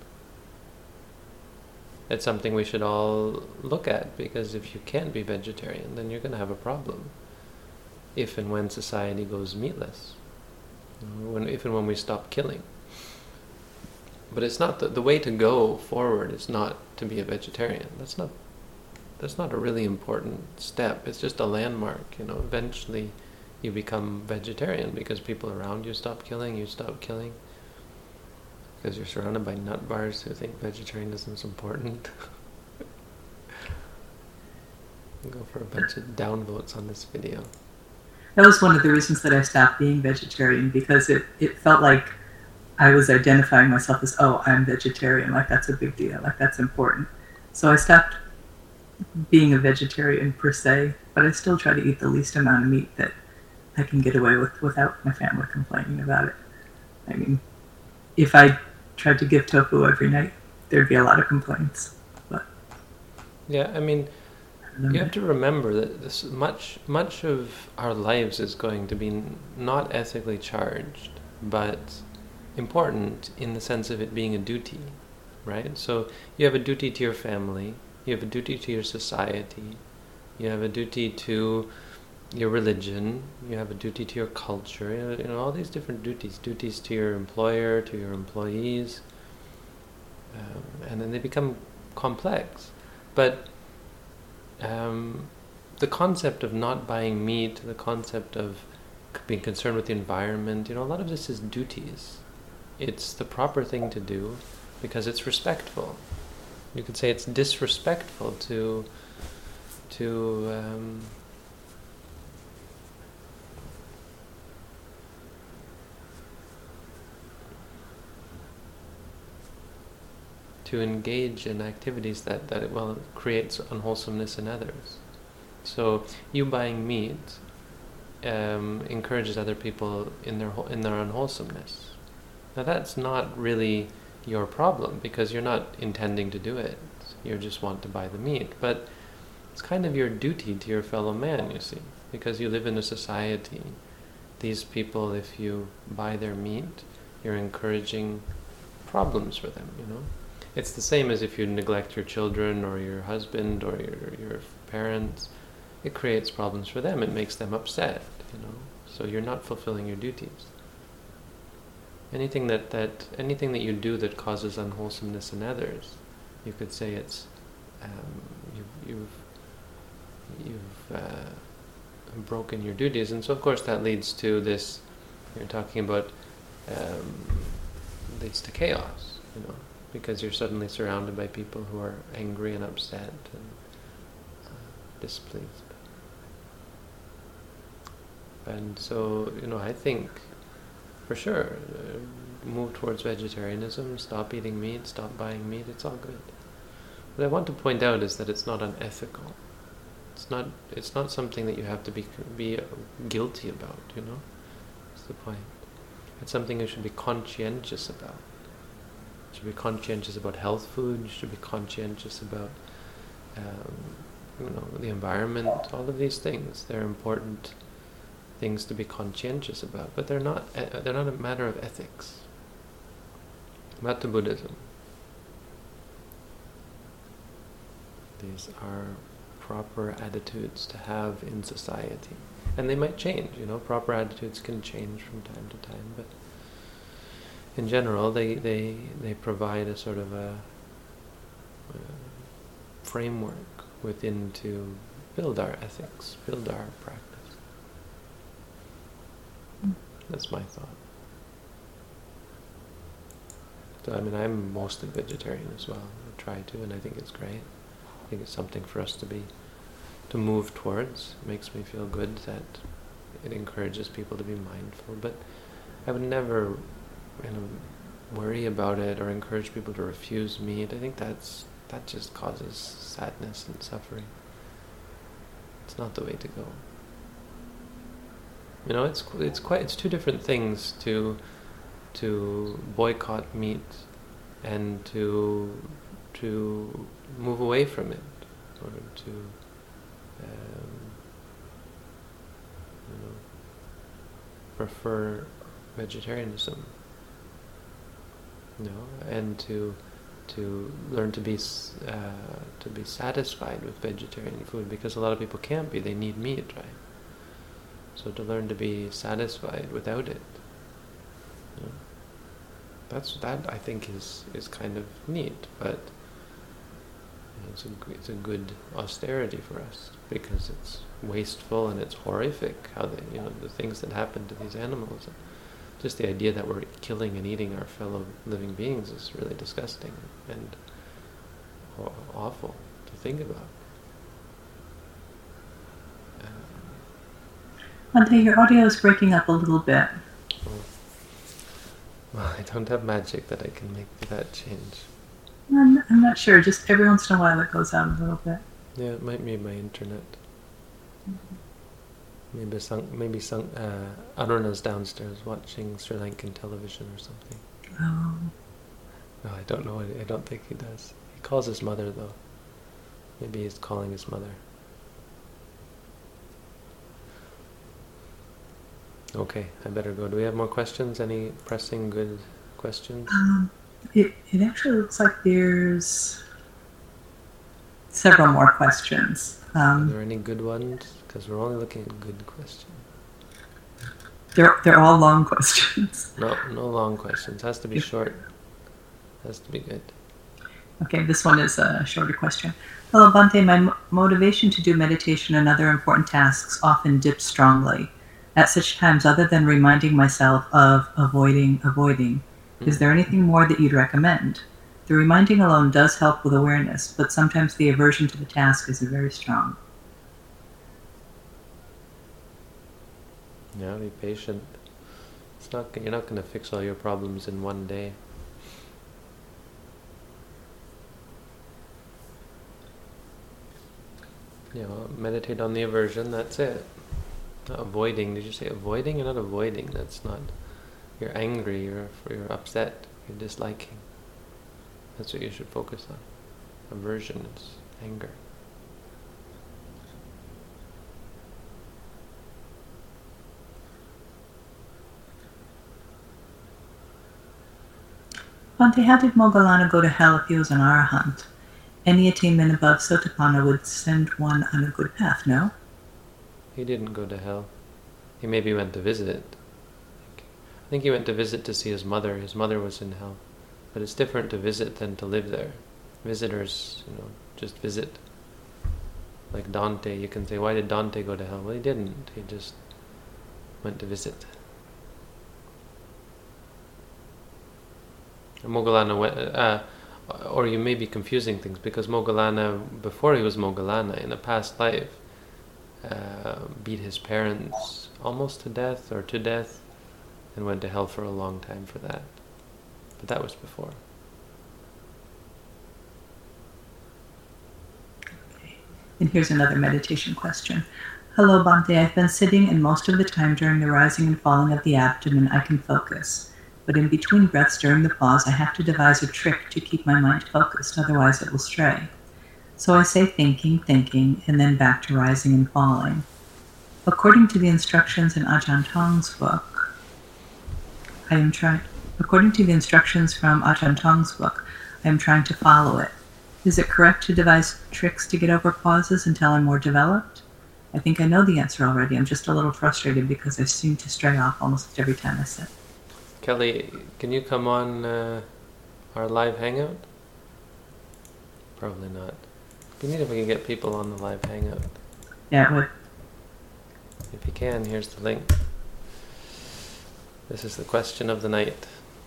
It's something we should all look at, because if you can't be vegetarian, then you're going to have a problem if and when society goes meatless, if and when we stop killing. But it's not the way to go forward is not to be a vegetarian. That's not a really important step. It's just a landmark. Eventually you become vegetarian because people around you stop killing, you stop killing. Because you're surrounded by nut bars who think vegetarianism is important. Go for a bunch of downvotes on this video. That was one of the reasons that I stopped being vegetarian, because it felt like I was identifying myself as, oh, I'm vegetarian, like that's a big deal, like that's important. So I stopped being a vegetarian per se, but I still try to eat the least amount of meat that I can get away with without my family complaining about it. I mean, if I tried to give tofu every night, there'd be a lot of complaints. But yeah, I mean, you have to remember that much of our lives is going to be not ethically charged, but important in the sense of it being a duty, right? So you have a duty to your family, you have a duty to your society, you have a duty to your religion, you have a duty to your culture, all these different duties to your employer, to your employees, and then they become complex. But the concept of not buying meat, the concept of being concerned with the environment, a lot of this is duties. It's the proper thing to do because it's respectful. You could say it's disrespectful to engage in activities that creates unwholesomeness in others. So you buying meat encourages other people in their unwholesomeness. Now that's not really your problem, because you're not intending to do it. You just want to buy the meat. But it's kind of your duty to your fellow man, you see, because you live in a society. These people, if you buy their meat, you're encouraging problems for them, you know. It's the same as if you neglect your children or your husband or your parents. It creates problems for them. It makes them upset, you know. So you're not fulfilling your duties. Anything anything that you do that causes unwholesomeness in others, you could say it's you've broken your duties, and so of course that leads to this. You're talking about leads to chaos, you know, because you're suddenly surrounded by people who are angry and upset and displeased. And so, you know, I think, for sure, move towards vegetarianism, stop eating meat, stop buying meat, it's all good. What I want to point out is that it's not unethical. It's not something that you have to be guilty about, you know? That's the point. It's something you should be conscientious about. You should be conscientious about health food, you should be conscientious about you know, the environment, all of these things. They're important things to be conscientious about, but they're not a matter of ethics. Back to Buddhism. These are proper attitudes to have in society. And they might change, you know, proper attitudes can change from time to time, but in general they provide a sort of a framework within to build our ethics, build our practice. That's my thought. So, I mean, I'm mostly vegetarian as well. I try to, and I think it's great. I think it's something for us to move towards. It makes me feel good that it encourages people to be mindful. But I would never, you know, worry about it or encourage people to refuse meat. I think that just causes sadness and suffering. It's not the way to go. You know, it's two different things to boycott meat and to move away from it, or to you know, prefer vegetarianism. You know, and to learn to be satisfied with vegetarian food, because a lot of people can't be. They need meat, right? So to learn to be satisfied without it, you know, that I think is kind of neat, but you know, it's a good austerity for us, because it's wasteful and it's horrific how the things that happen to these animals. Just the idea that we're killing and eating our fellow living beings is really disgusting and awful to think about. Ante, your audio is breaking up a little bit. Well, I don't have magic that I can make that change. I'm not sure. Just every once in a while it goes out a little bit. Yeah, it might be my internet. Maybe Aruna's downstairs watching Sri Lankan television or something. Oh. No, I don't know. I don't think he does. He calls his mother, though. Maybe he's calling his mother. Okay, I better go. Do we have more questions? Any pressing good questions? It actually looks like there's several more questions. Are there any good ones? Because we're only looking at good questions. They're all long questions. No long questions. Has to be short. Has to be good. Okay, this one is a shorter question. Hello, Bhante. My motivation to do meditation and other important tasks often dips strongly. At such times, other than reminding myself of avoiding, is there anything more that you'd recommend? The reminding alone does help with awareness, but sometimes the aversion to the task is very strong. Yeah, be patient. You're not going to fix all your problems in one day. meditate on the aversion, that's it. Not avoiding. Did you say avoiding? You're not avoiding. That's not. You're angry, you're upset, you're disliking. That's what you should focus on. Aversion is anger. Bhante, how did Moggallana go to hell if he was an arahant? Any attainment above Sotapanna would send one on a good path, no? He didn't go to hell. He maybe went to visit. I think he went to visit to see his mother. His mother was in hell. But it's different to visit than to live there. Visitors, just visit. Like Dante, you can say, why did Dante go to hell? Well, he didn't. He just went to visit. Moggallana went, or you may be confusing things, because Moggallana, before he was Moggallana, in a past life, beat his parents almost to death or to death, and went to hell for a long time for that. But that was before. Okay. And here's another meditation question. Hello, Bhante. I've been sitting, and most of the time during the rising and falling of the abdomen, I can focus. But in between breaths during the pause, I have to devise a trick to keep my mind focused, otherwise it will stray. So I say thinking, and then back to rising and falling. According to the instructions in Ajahn Tong's book, according to the instructions from Ajahn Tong's book, I am trying to follow it. Is it correct to devise tricks to get over pauses until I'm more developed? I think I know the answer already. I'm just a little frustrated because I seem to stray off almost every time I sit. Kelly, can you come on our live hangout? Probably not. It'd be neat if we could get people on the live hangout. Yeah, it would. If you can, here's the link. This is the question of the night.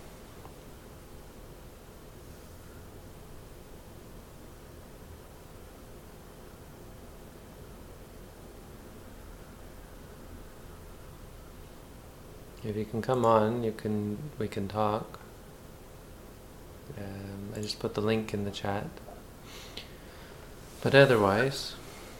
If you can come on, we can talk. I just put the link in the chat. But otherwise,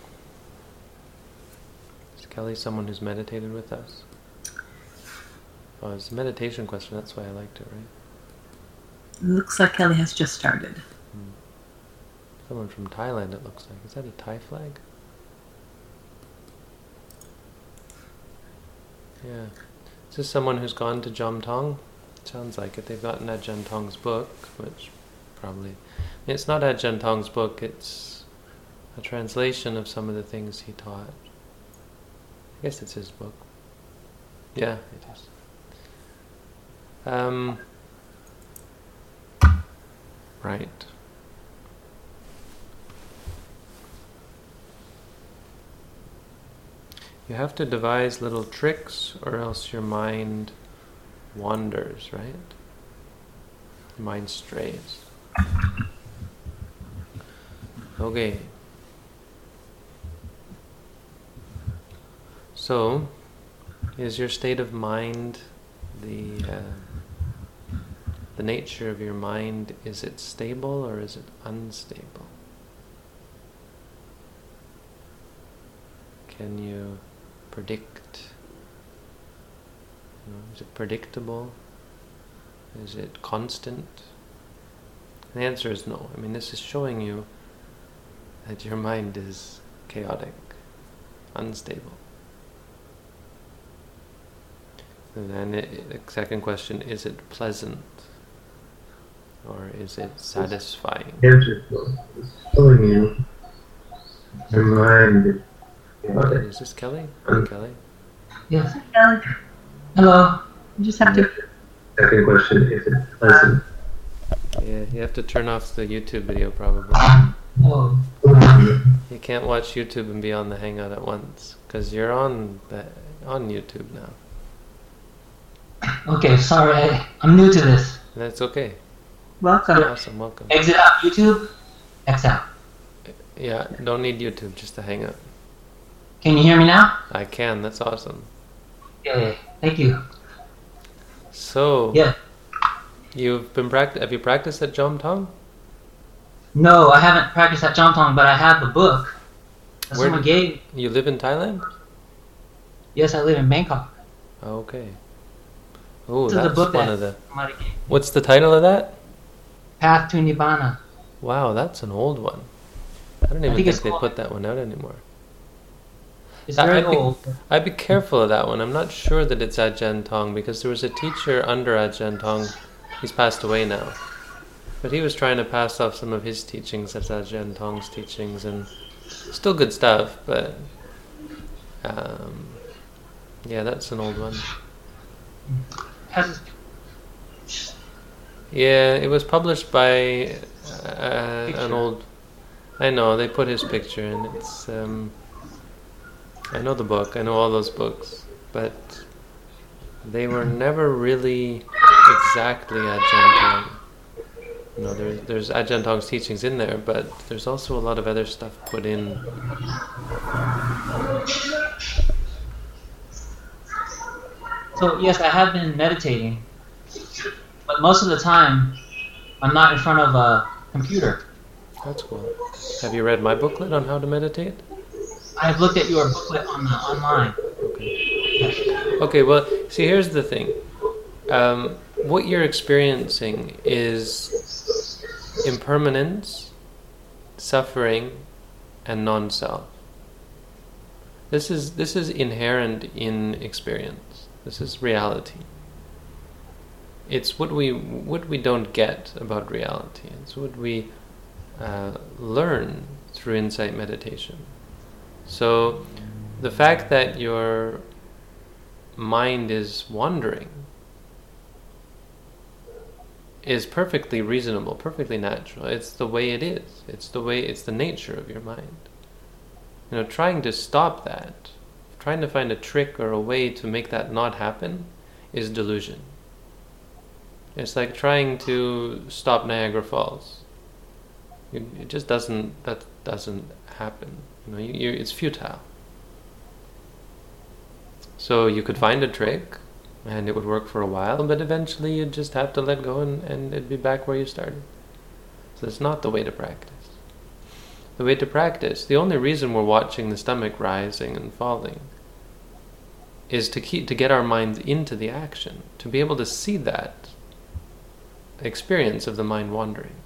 is Kelly someone who's meditated with us? Oh, it's a meditation question, that's why I liked it, right? It looks like Kelly has just started. Someone from Thailand, it looks like. Is that a Thai flag? Yeah. Is this someone who's gone to Jom Tong? Sounds like it. They've gotten Ajahn Tong's book, which probably... it's not Ajahn Tong's book, it's a translation of some of the things he taught. I guess it's his book. Yeah, it is. Right. You have to devise little tricks or else your mind wanders, right? Your mind strays. Okay. So, is your state of mind, the nature of your mind, is it stable or is it unstable? Can you predict? Is it predictable? Is it constant? The answer is no. I mean, this is showing you that your mind is chaotic, unstable. And then the second question, is it pleasant? Or is it satisfying? The answer is showing you your mind. Is this Kelly? Hi, Kelly. Yes. Kelly, Hello. you just have to... Second question, is it pleasant? Yeah, you have to turn off the YouTube video probably. Oh. You can't watch YouTube and be on the Hangout at once, because you're on YouTube now. Okay, sorry. I'm new to this. That's okay. Welcome. Awesome, welcome. Exit out YouTube. X out. Yeah, don't need YouTube, just a Hangout. Can you hear me now? I can, that's awesome. Yeah. Thank you. So, Yeah. have you practiced at Jom Tong? No, I haven't practiced at Jom Tong, but I have the book. that Where someone do- gave. You live in Thailand? Yes, I live in Bangkok. Okay. Oh, This is the that's book one that of the... somebody gave. What's the title of that? Path to Nibbana. Wow, that's an old one. I don't even think think it's they called- put that one out anymore. It's very old. I'd be careful of that one. I'm not sure that it's Ajahn Tong, because there was a teacher under Ajahn Tong. He's passed away now. But he was trying to pass off some of his teachings as Ajahn Tong's teachings, and still good stuff, but yeah, that's an old one. Has Yeah, it was published by an Picture. old... I know, they put his picture in. It's... I know the book, I know all those books, but they were never really exactly Ajahn Tong. You know, there's Ajahn Tong's teachings in there, but there's also a lot of other stuff put in. So yes, I have been meditating, but most of the time, I'm not in front of a computer. That's cool. Have you read my booklet on how to meditate? I've looked at your booklet online. Okay, well, see, here's the thing. What you're experiencing is impermanence, suffering, and non-self. This is inherent in experience. This is reality. It's what we don't get about reality. It's what we learn through insight meditation. So the fact that your mind is wandering is perfectly reasonable, perfectly natural. It's the way it is. It's the nature of your mind. You know, trying to stop that, trying to find a trick or a way to make that not happen is delusion. It's like trying to stop Niagara Falls. It just doesn't happen. You know, it's futile. So you could find a trick, and it would work for a while, but eventually you'd just have to let go and it'd be back where you started. So it's not the way to practice. The way to practice, the only reason we're watching the stomach rising and falling is to get our minds into the action, to be able to see that experience of the mind wandering.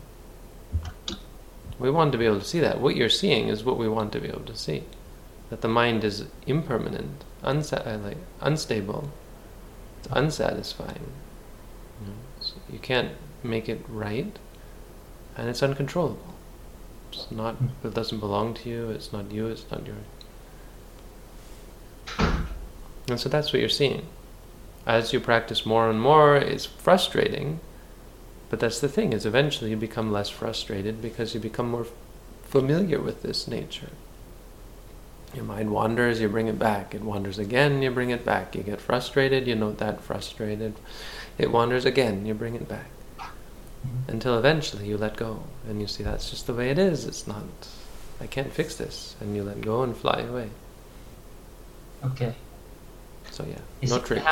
We want to be able to see that. What you're seeing is what we want to be able to see. That the mind is impermanent, unstable, it's unsatisfying. You know, so you can't make it right, and it's uncontrollable. It's not. It doesn't belong to you. It's not you. It's not yours. And so that's what you're seeing. As you practice more and more, it's frustrating. But that's the thing, is eventually you become less frustrated because you become more familiar with this nature. Your mind wanders, you bring it back. It wanders again, you bring it back. You get frustrated, you note that frustrated. It wanders again, you bring it back. Until eventually you let go. And you see that's just the way it is. It's not, I can't fix this. And you let go and fly away. Okay. So yeah, It's no tricks.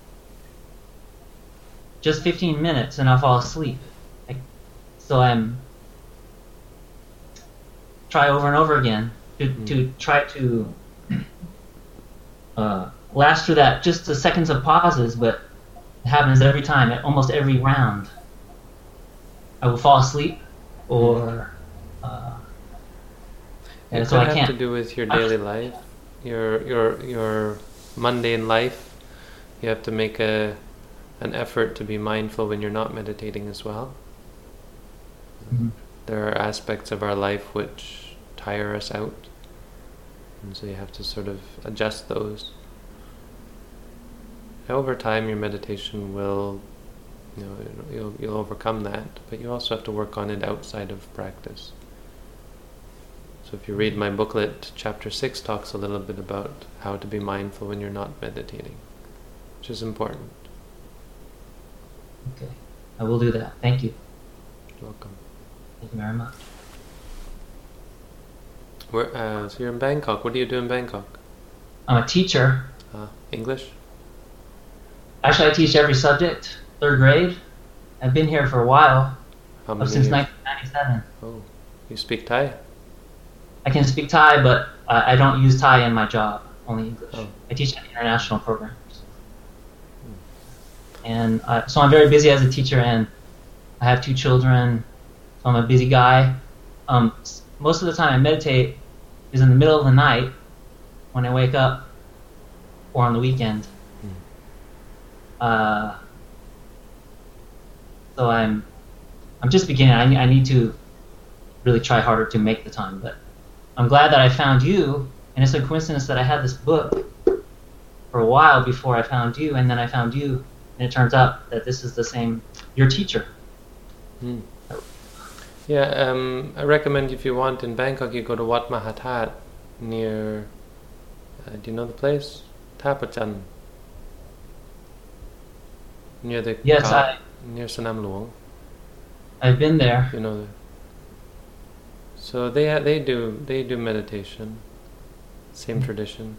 Just 15 minutes and I'll fall asleep. So I'm try over and over again to try to last through that just the seconds of pauses, but it happens every time, at almost every round. I will fall asleep, or It so could I have can't. to do with your daily life, your mundane life. You have to make an effort to be mindful when you're not meditating as well. Mhm. There are aspects of our life which tire us out, and so you have to sort of adjust those. Over time, your meditation will, you'll overcome that, but you also have to work on it outside of practice. So if you read my booklet, chapter 6 talks a little bit about how to be mindful when you're not meditating, which is important. Okay, I will do that. Thank you. You're welcome. Thank you very much. So you're in Bangkok. What do you do in Bangkok? I'm a teacher. English? Actually, I teach every subject, 3rd grade. I've been here for a while, How many since years? 1997. Oh, you speak Thai? I can speak Thai, but I don't use Thai in my job. Only English. Oh. I teach international programs, and so I'm very busy as a teacher, and I have 2 children, so I'm a busy guy. Most of the time I meditate is in the middle of the night when I wake up, or on the weekend. So I'm just beginning. I need to really try harder to make the time, but I'm glad that I found you, and it's a coincidence that I had this book for a while before I found you, and then I found you, and it turns out that this is the same, your teacher. Yeah, I recommend if you want in Bangkok, you go to Wat Mahathat near, do you know the place? Tha Prachan. Near the Yes, near Sanam Luang. I've been there. You know, so they do meditation, same tradition.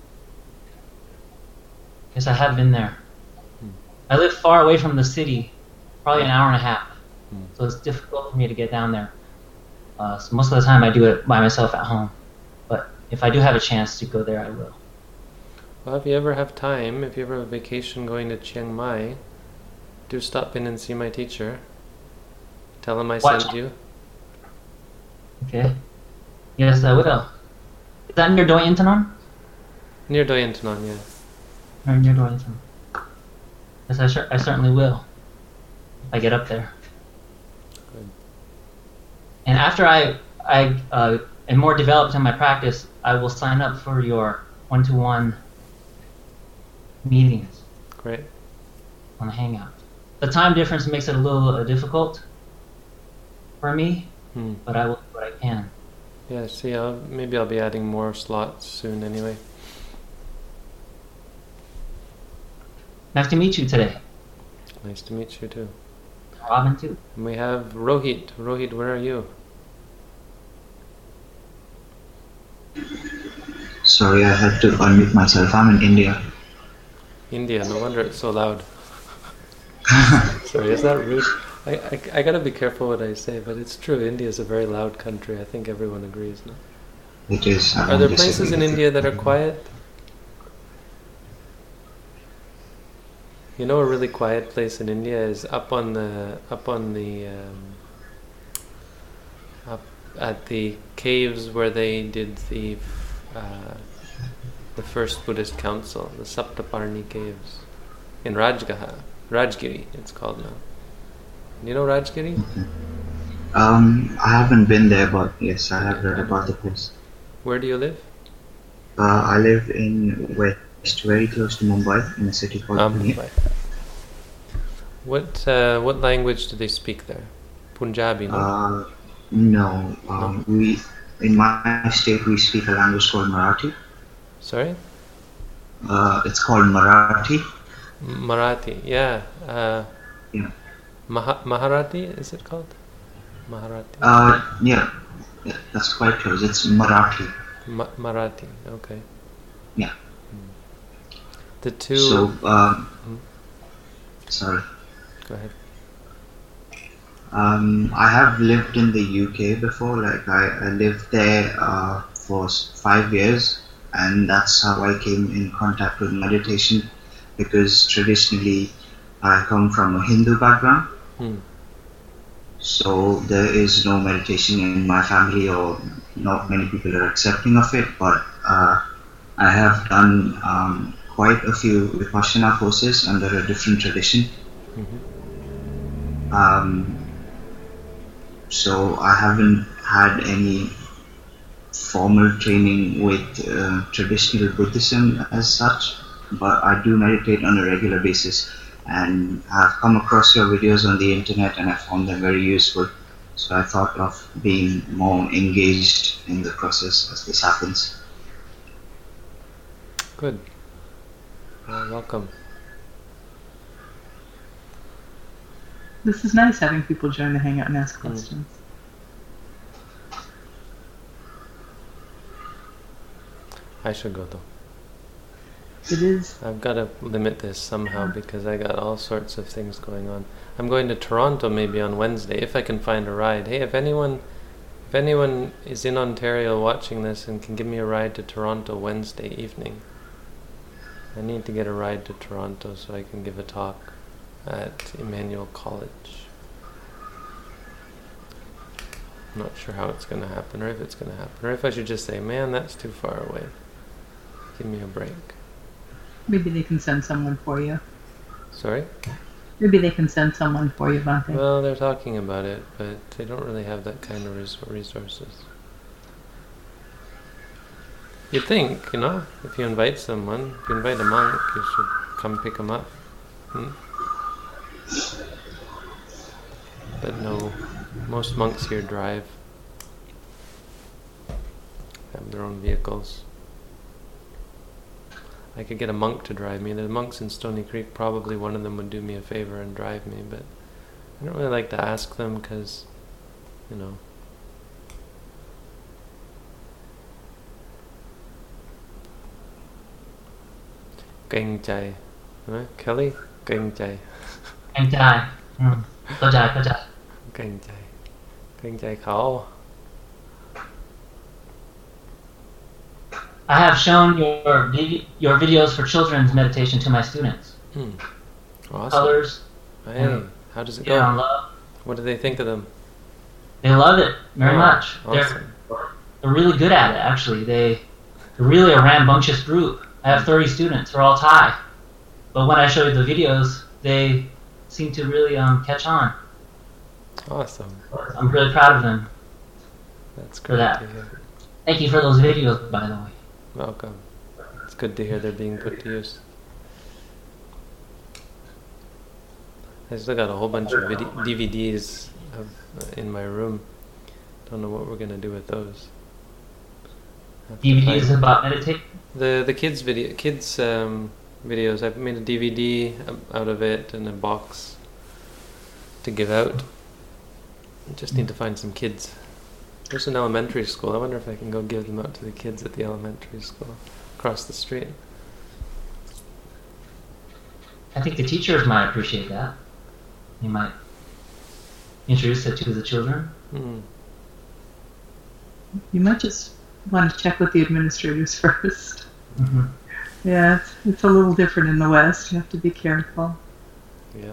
Yes, I have been there. I live far away from the city, probably an hour and a half, so it's difficult for me to get down there. So most of the time I do it by myself at home, but if I do have a chance to go there, I will. Well, if you ever have time, if you ever have a vacation going to Chiang Mai, do stop in and see my teacher. Tell him I sent you. Okay. Yes, I will. Is that near Doi Intanon? Near Doi Intanon, yeah. Or near Doi Intanon? Yes, I certainly will. If I get up there. Good. And after I am more developed in my practice, I will sign up for your one-to-one meetings. Great. On the Hangout. The time difference makes it a little difficult for me, but I will do what I can. Yeah, see, maybe I'll be adding more slots soon anyway. Nice to meet you today. Nice to meet you too. Robin too. And we have Rohit. Rohit, where are you? Sorry, I had to unmute myself. I'm in India. India, no wonder it's so loud. Sorry, is that rude? I gotta be careful what I say, but it's true. India is a very loud country. I think everyone agrees. No? It is. Are there places in India that are quiet? You know, a really quiet place in India is up at the caves where they did the first Buddhist council, the Saptaparni caves, in Rajgiri. It's called now. You know Rajgiri? I haven't been there, but yes, I have heard about the place. Where do you live? I live in West, very close to Mumbai, in a city called Pune. Mumbai. What language do they speak there? Punjabi, no? No. We in my state we speak a language called Marathi. Sorry? It's called Marathi. Marathi, yeah. Yeah. Maharati, is it called? Maharati. Yeah, that's quite close. It's Marathi. Marathi, okay. Yeah. The two. So, sorry. Go ahead. I have lived in the UK before. Like I lived there for 5 years, and that's how I came in contact with meditation. Because traditionally, I come from a Hindu background. So there is no meditation in my family, or not many people are accepting of it, but I have done quite a few Vipassana courses under a different tradition. So I haven't had any formal training with traditional Buddhism as such, but I do meditate on a regular basis. And I've come across your videos on the internet and I found them very useful. So I thought of being more engaged in the process as this happens. Good. Welcome. This is nice having people join the Hangout and ask questions. I should go though. It is. I've got to limit this somehow because I got all sorts of things going on. I'm going to Toronto maybe on Wednesday if I can find a ride. Hey, if anyone If anyone is in Ontario watching this and can give me a ride to Toronto Wednesday evening, I need to get a ride to Toronto so I can give a talk at Emmanuel College. I'm not sure how it's going to happen, or if it's going to happen, or if I should just say, man, that's too far away. Give me a break. Maybe they can send someone for you. Sorry? Maybe they can send someone for you, Bhante. Well, they're talking about it, but they don't really have that kind of resources. You'd think, you know, if you invite someone, if you invite a monk, you should come pick them up. But no, most monks here drive. Have their own vehicles. I could get a monk to drive me. The monks in Stony Creek, probably one of them would do me a favor and drive me, but I don't really like to ask them because, you know. Keng chai. Huh? Kelly? Keng chai. เกรงใจเข้าใจเข้าใจ Keng chai. Keng chaiเขา I have shown your videos for children's meditation to my students. Awesome. Colors. Hey, how does it Yeah, go? love. What do they think of them? They love it very much. Awesome. They're really good at it, actually. They're really a rambunctious group. I have 30 students. They're all Thai. But when I show you the videos, they seem to really catch on. Awesome. I'm really proud of them. That's For great that. to hear. Thank you for those videos, by the way. Welcome. It's good to hear they're being put to use. I still got a whole bunch of DVDs in my room. Don't know what we're gonna do with those. DVDs about meditation? The kids videos. I've made a DVD out of it and a box to give out. I just need to find some kids. There's an elementary school. I wonder if I can go give them out to the kids at the elementary school across the street. I think the teachers might appreciate that. You might introduce it to the children. You might just want to check with the administrators first. Mm-hmm. Yeah, it's a little different in the West. You have to be careful. Yeah.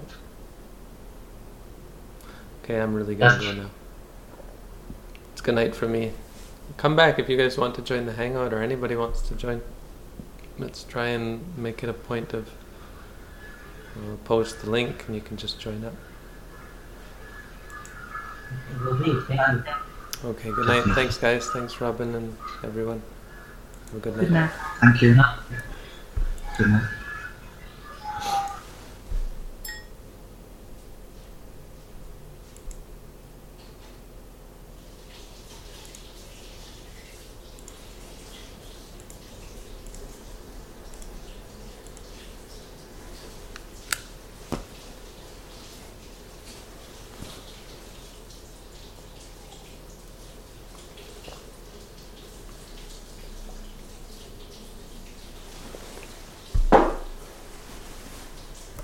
Okay, I'm really gonna go now. It's good night for me. Come back if you guys want to join the hangout, or anybody wants to join. Let's try and make it a point of post the link and you can just join up. Thank you. Okay, good night. Thanks guys. Thanks Robin and everyone. Have a good night. Good night. Thank you. Good night.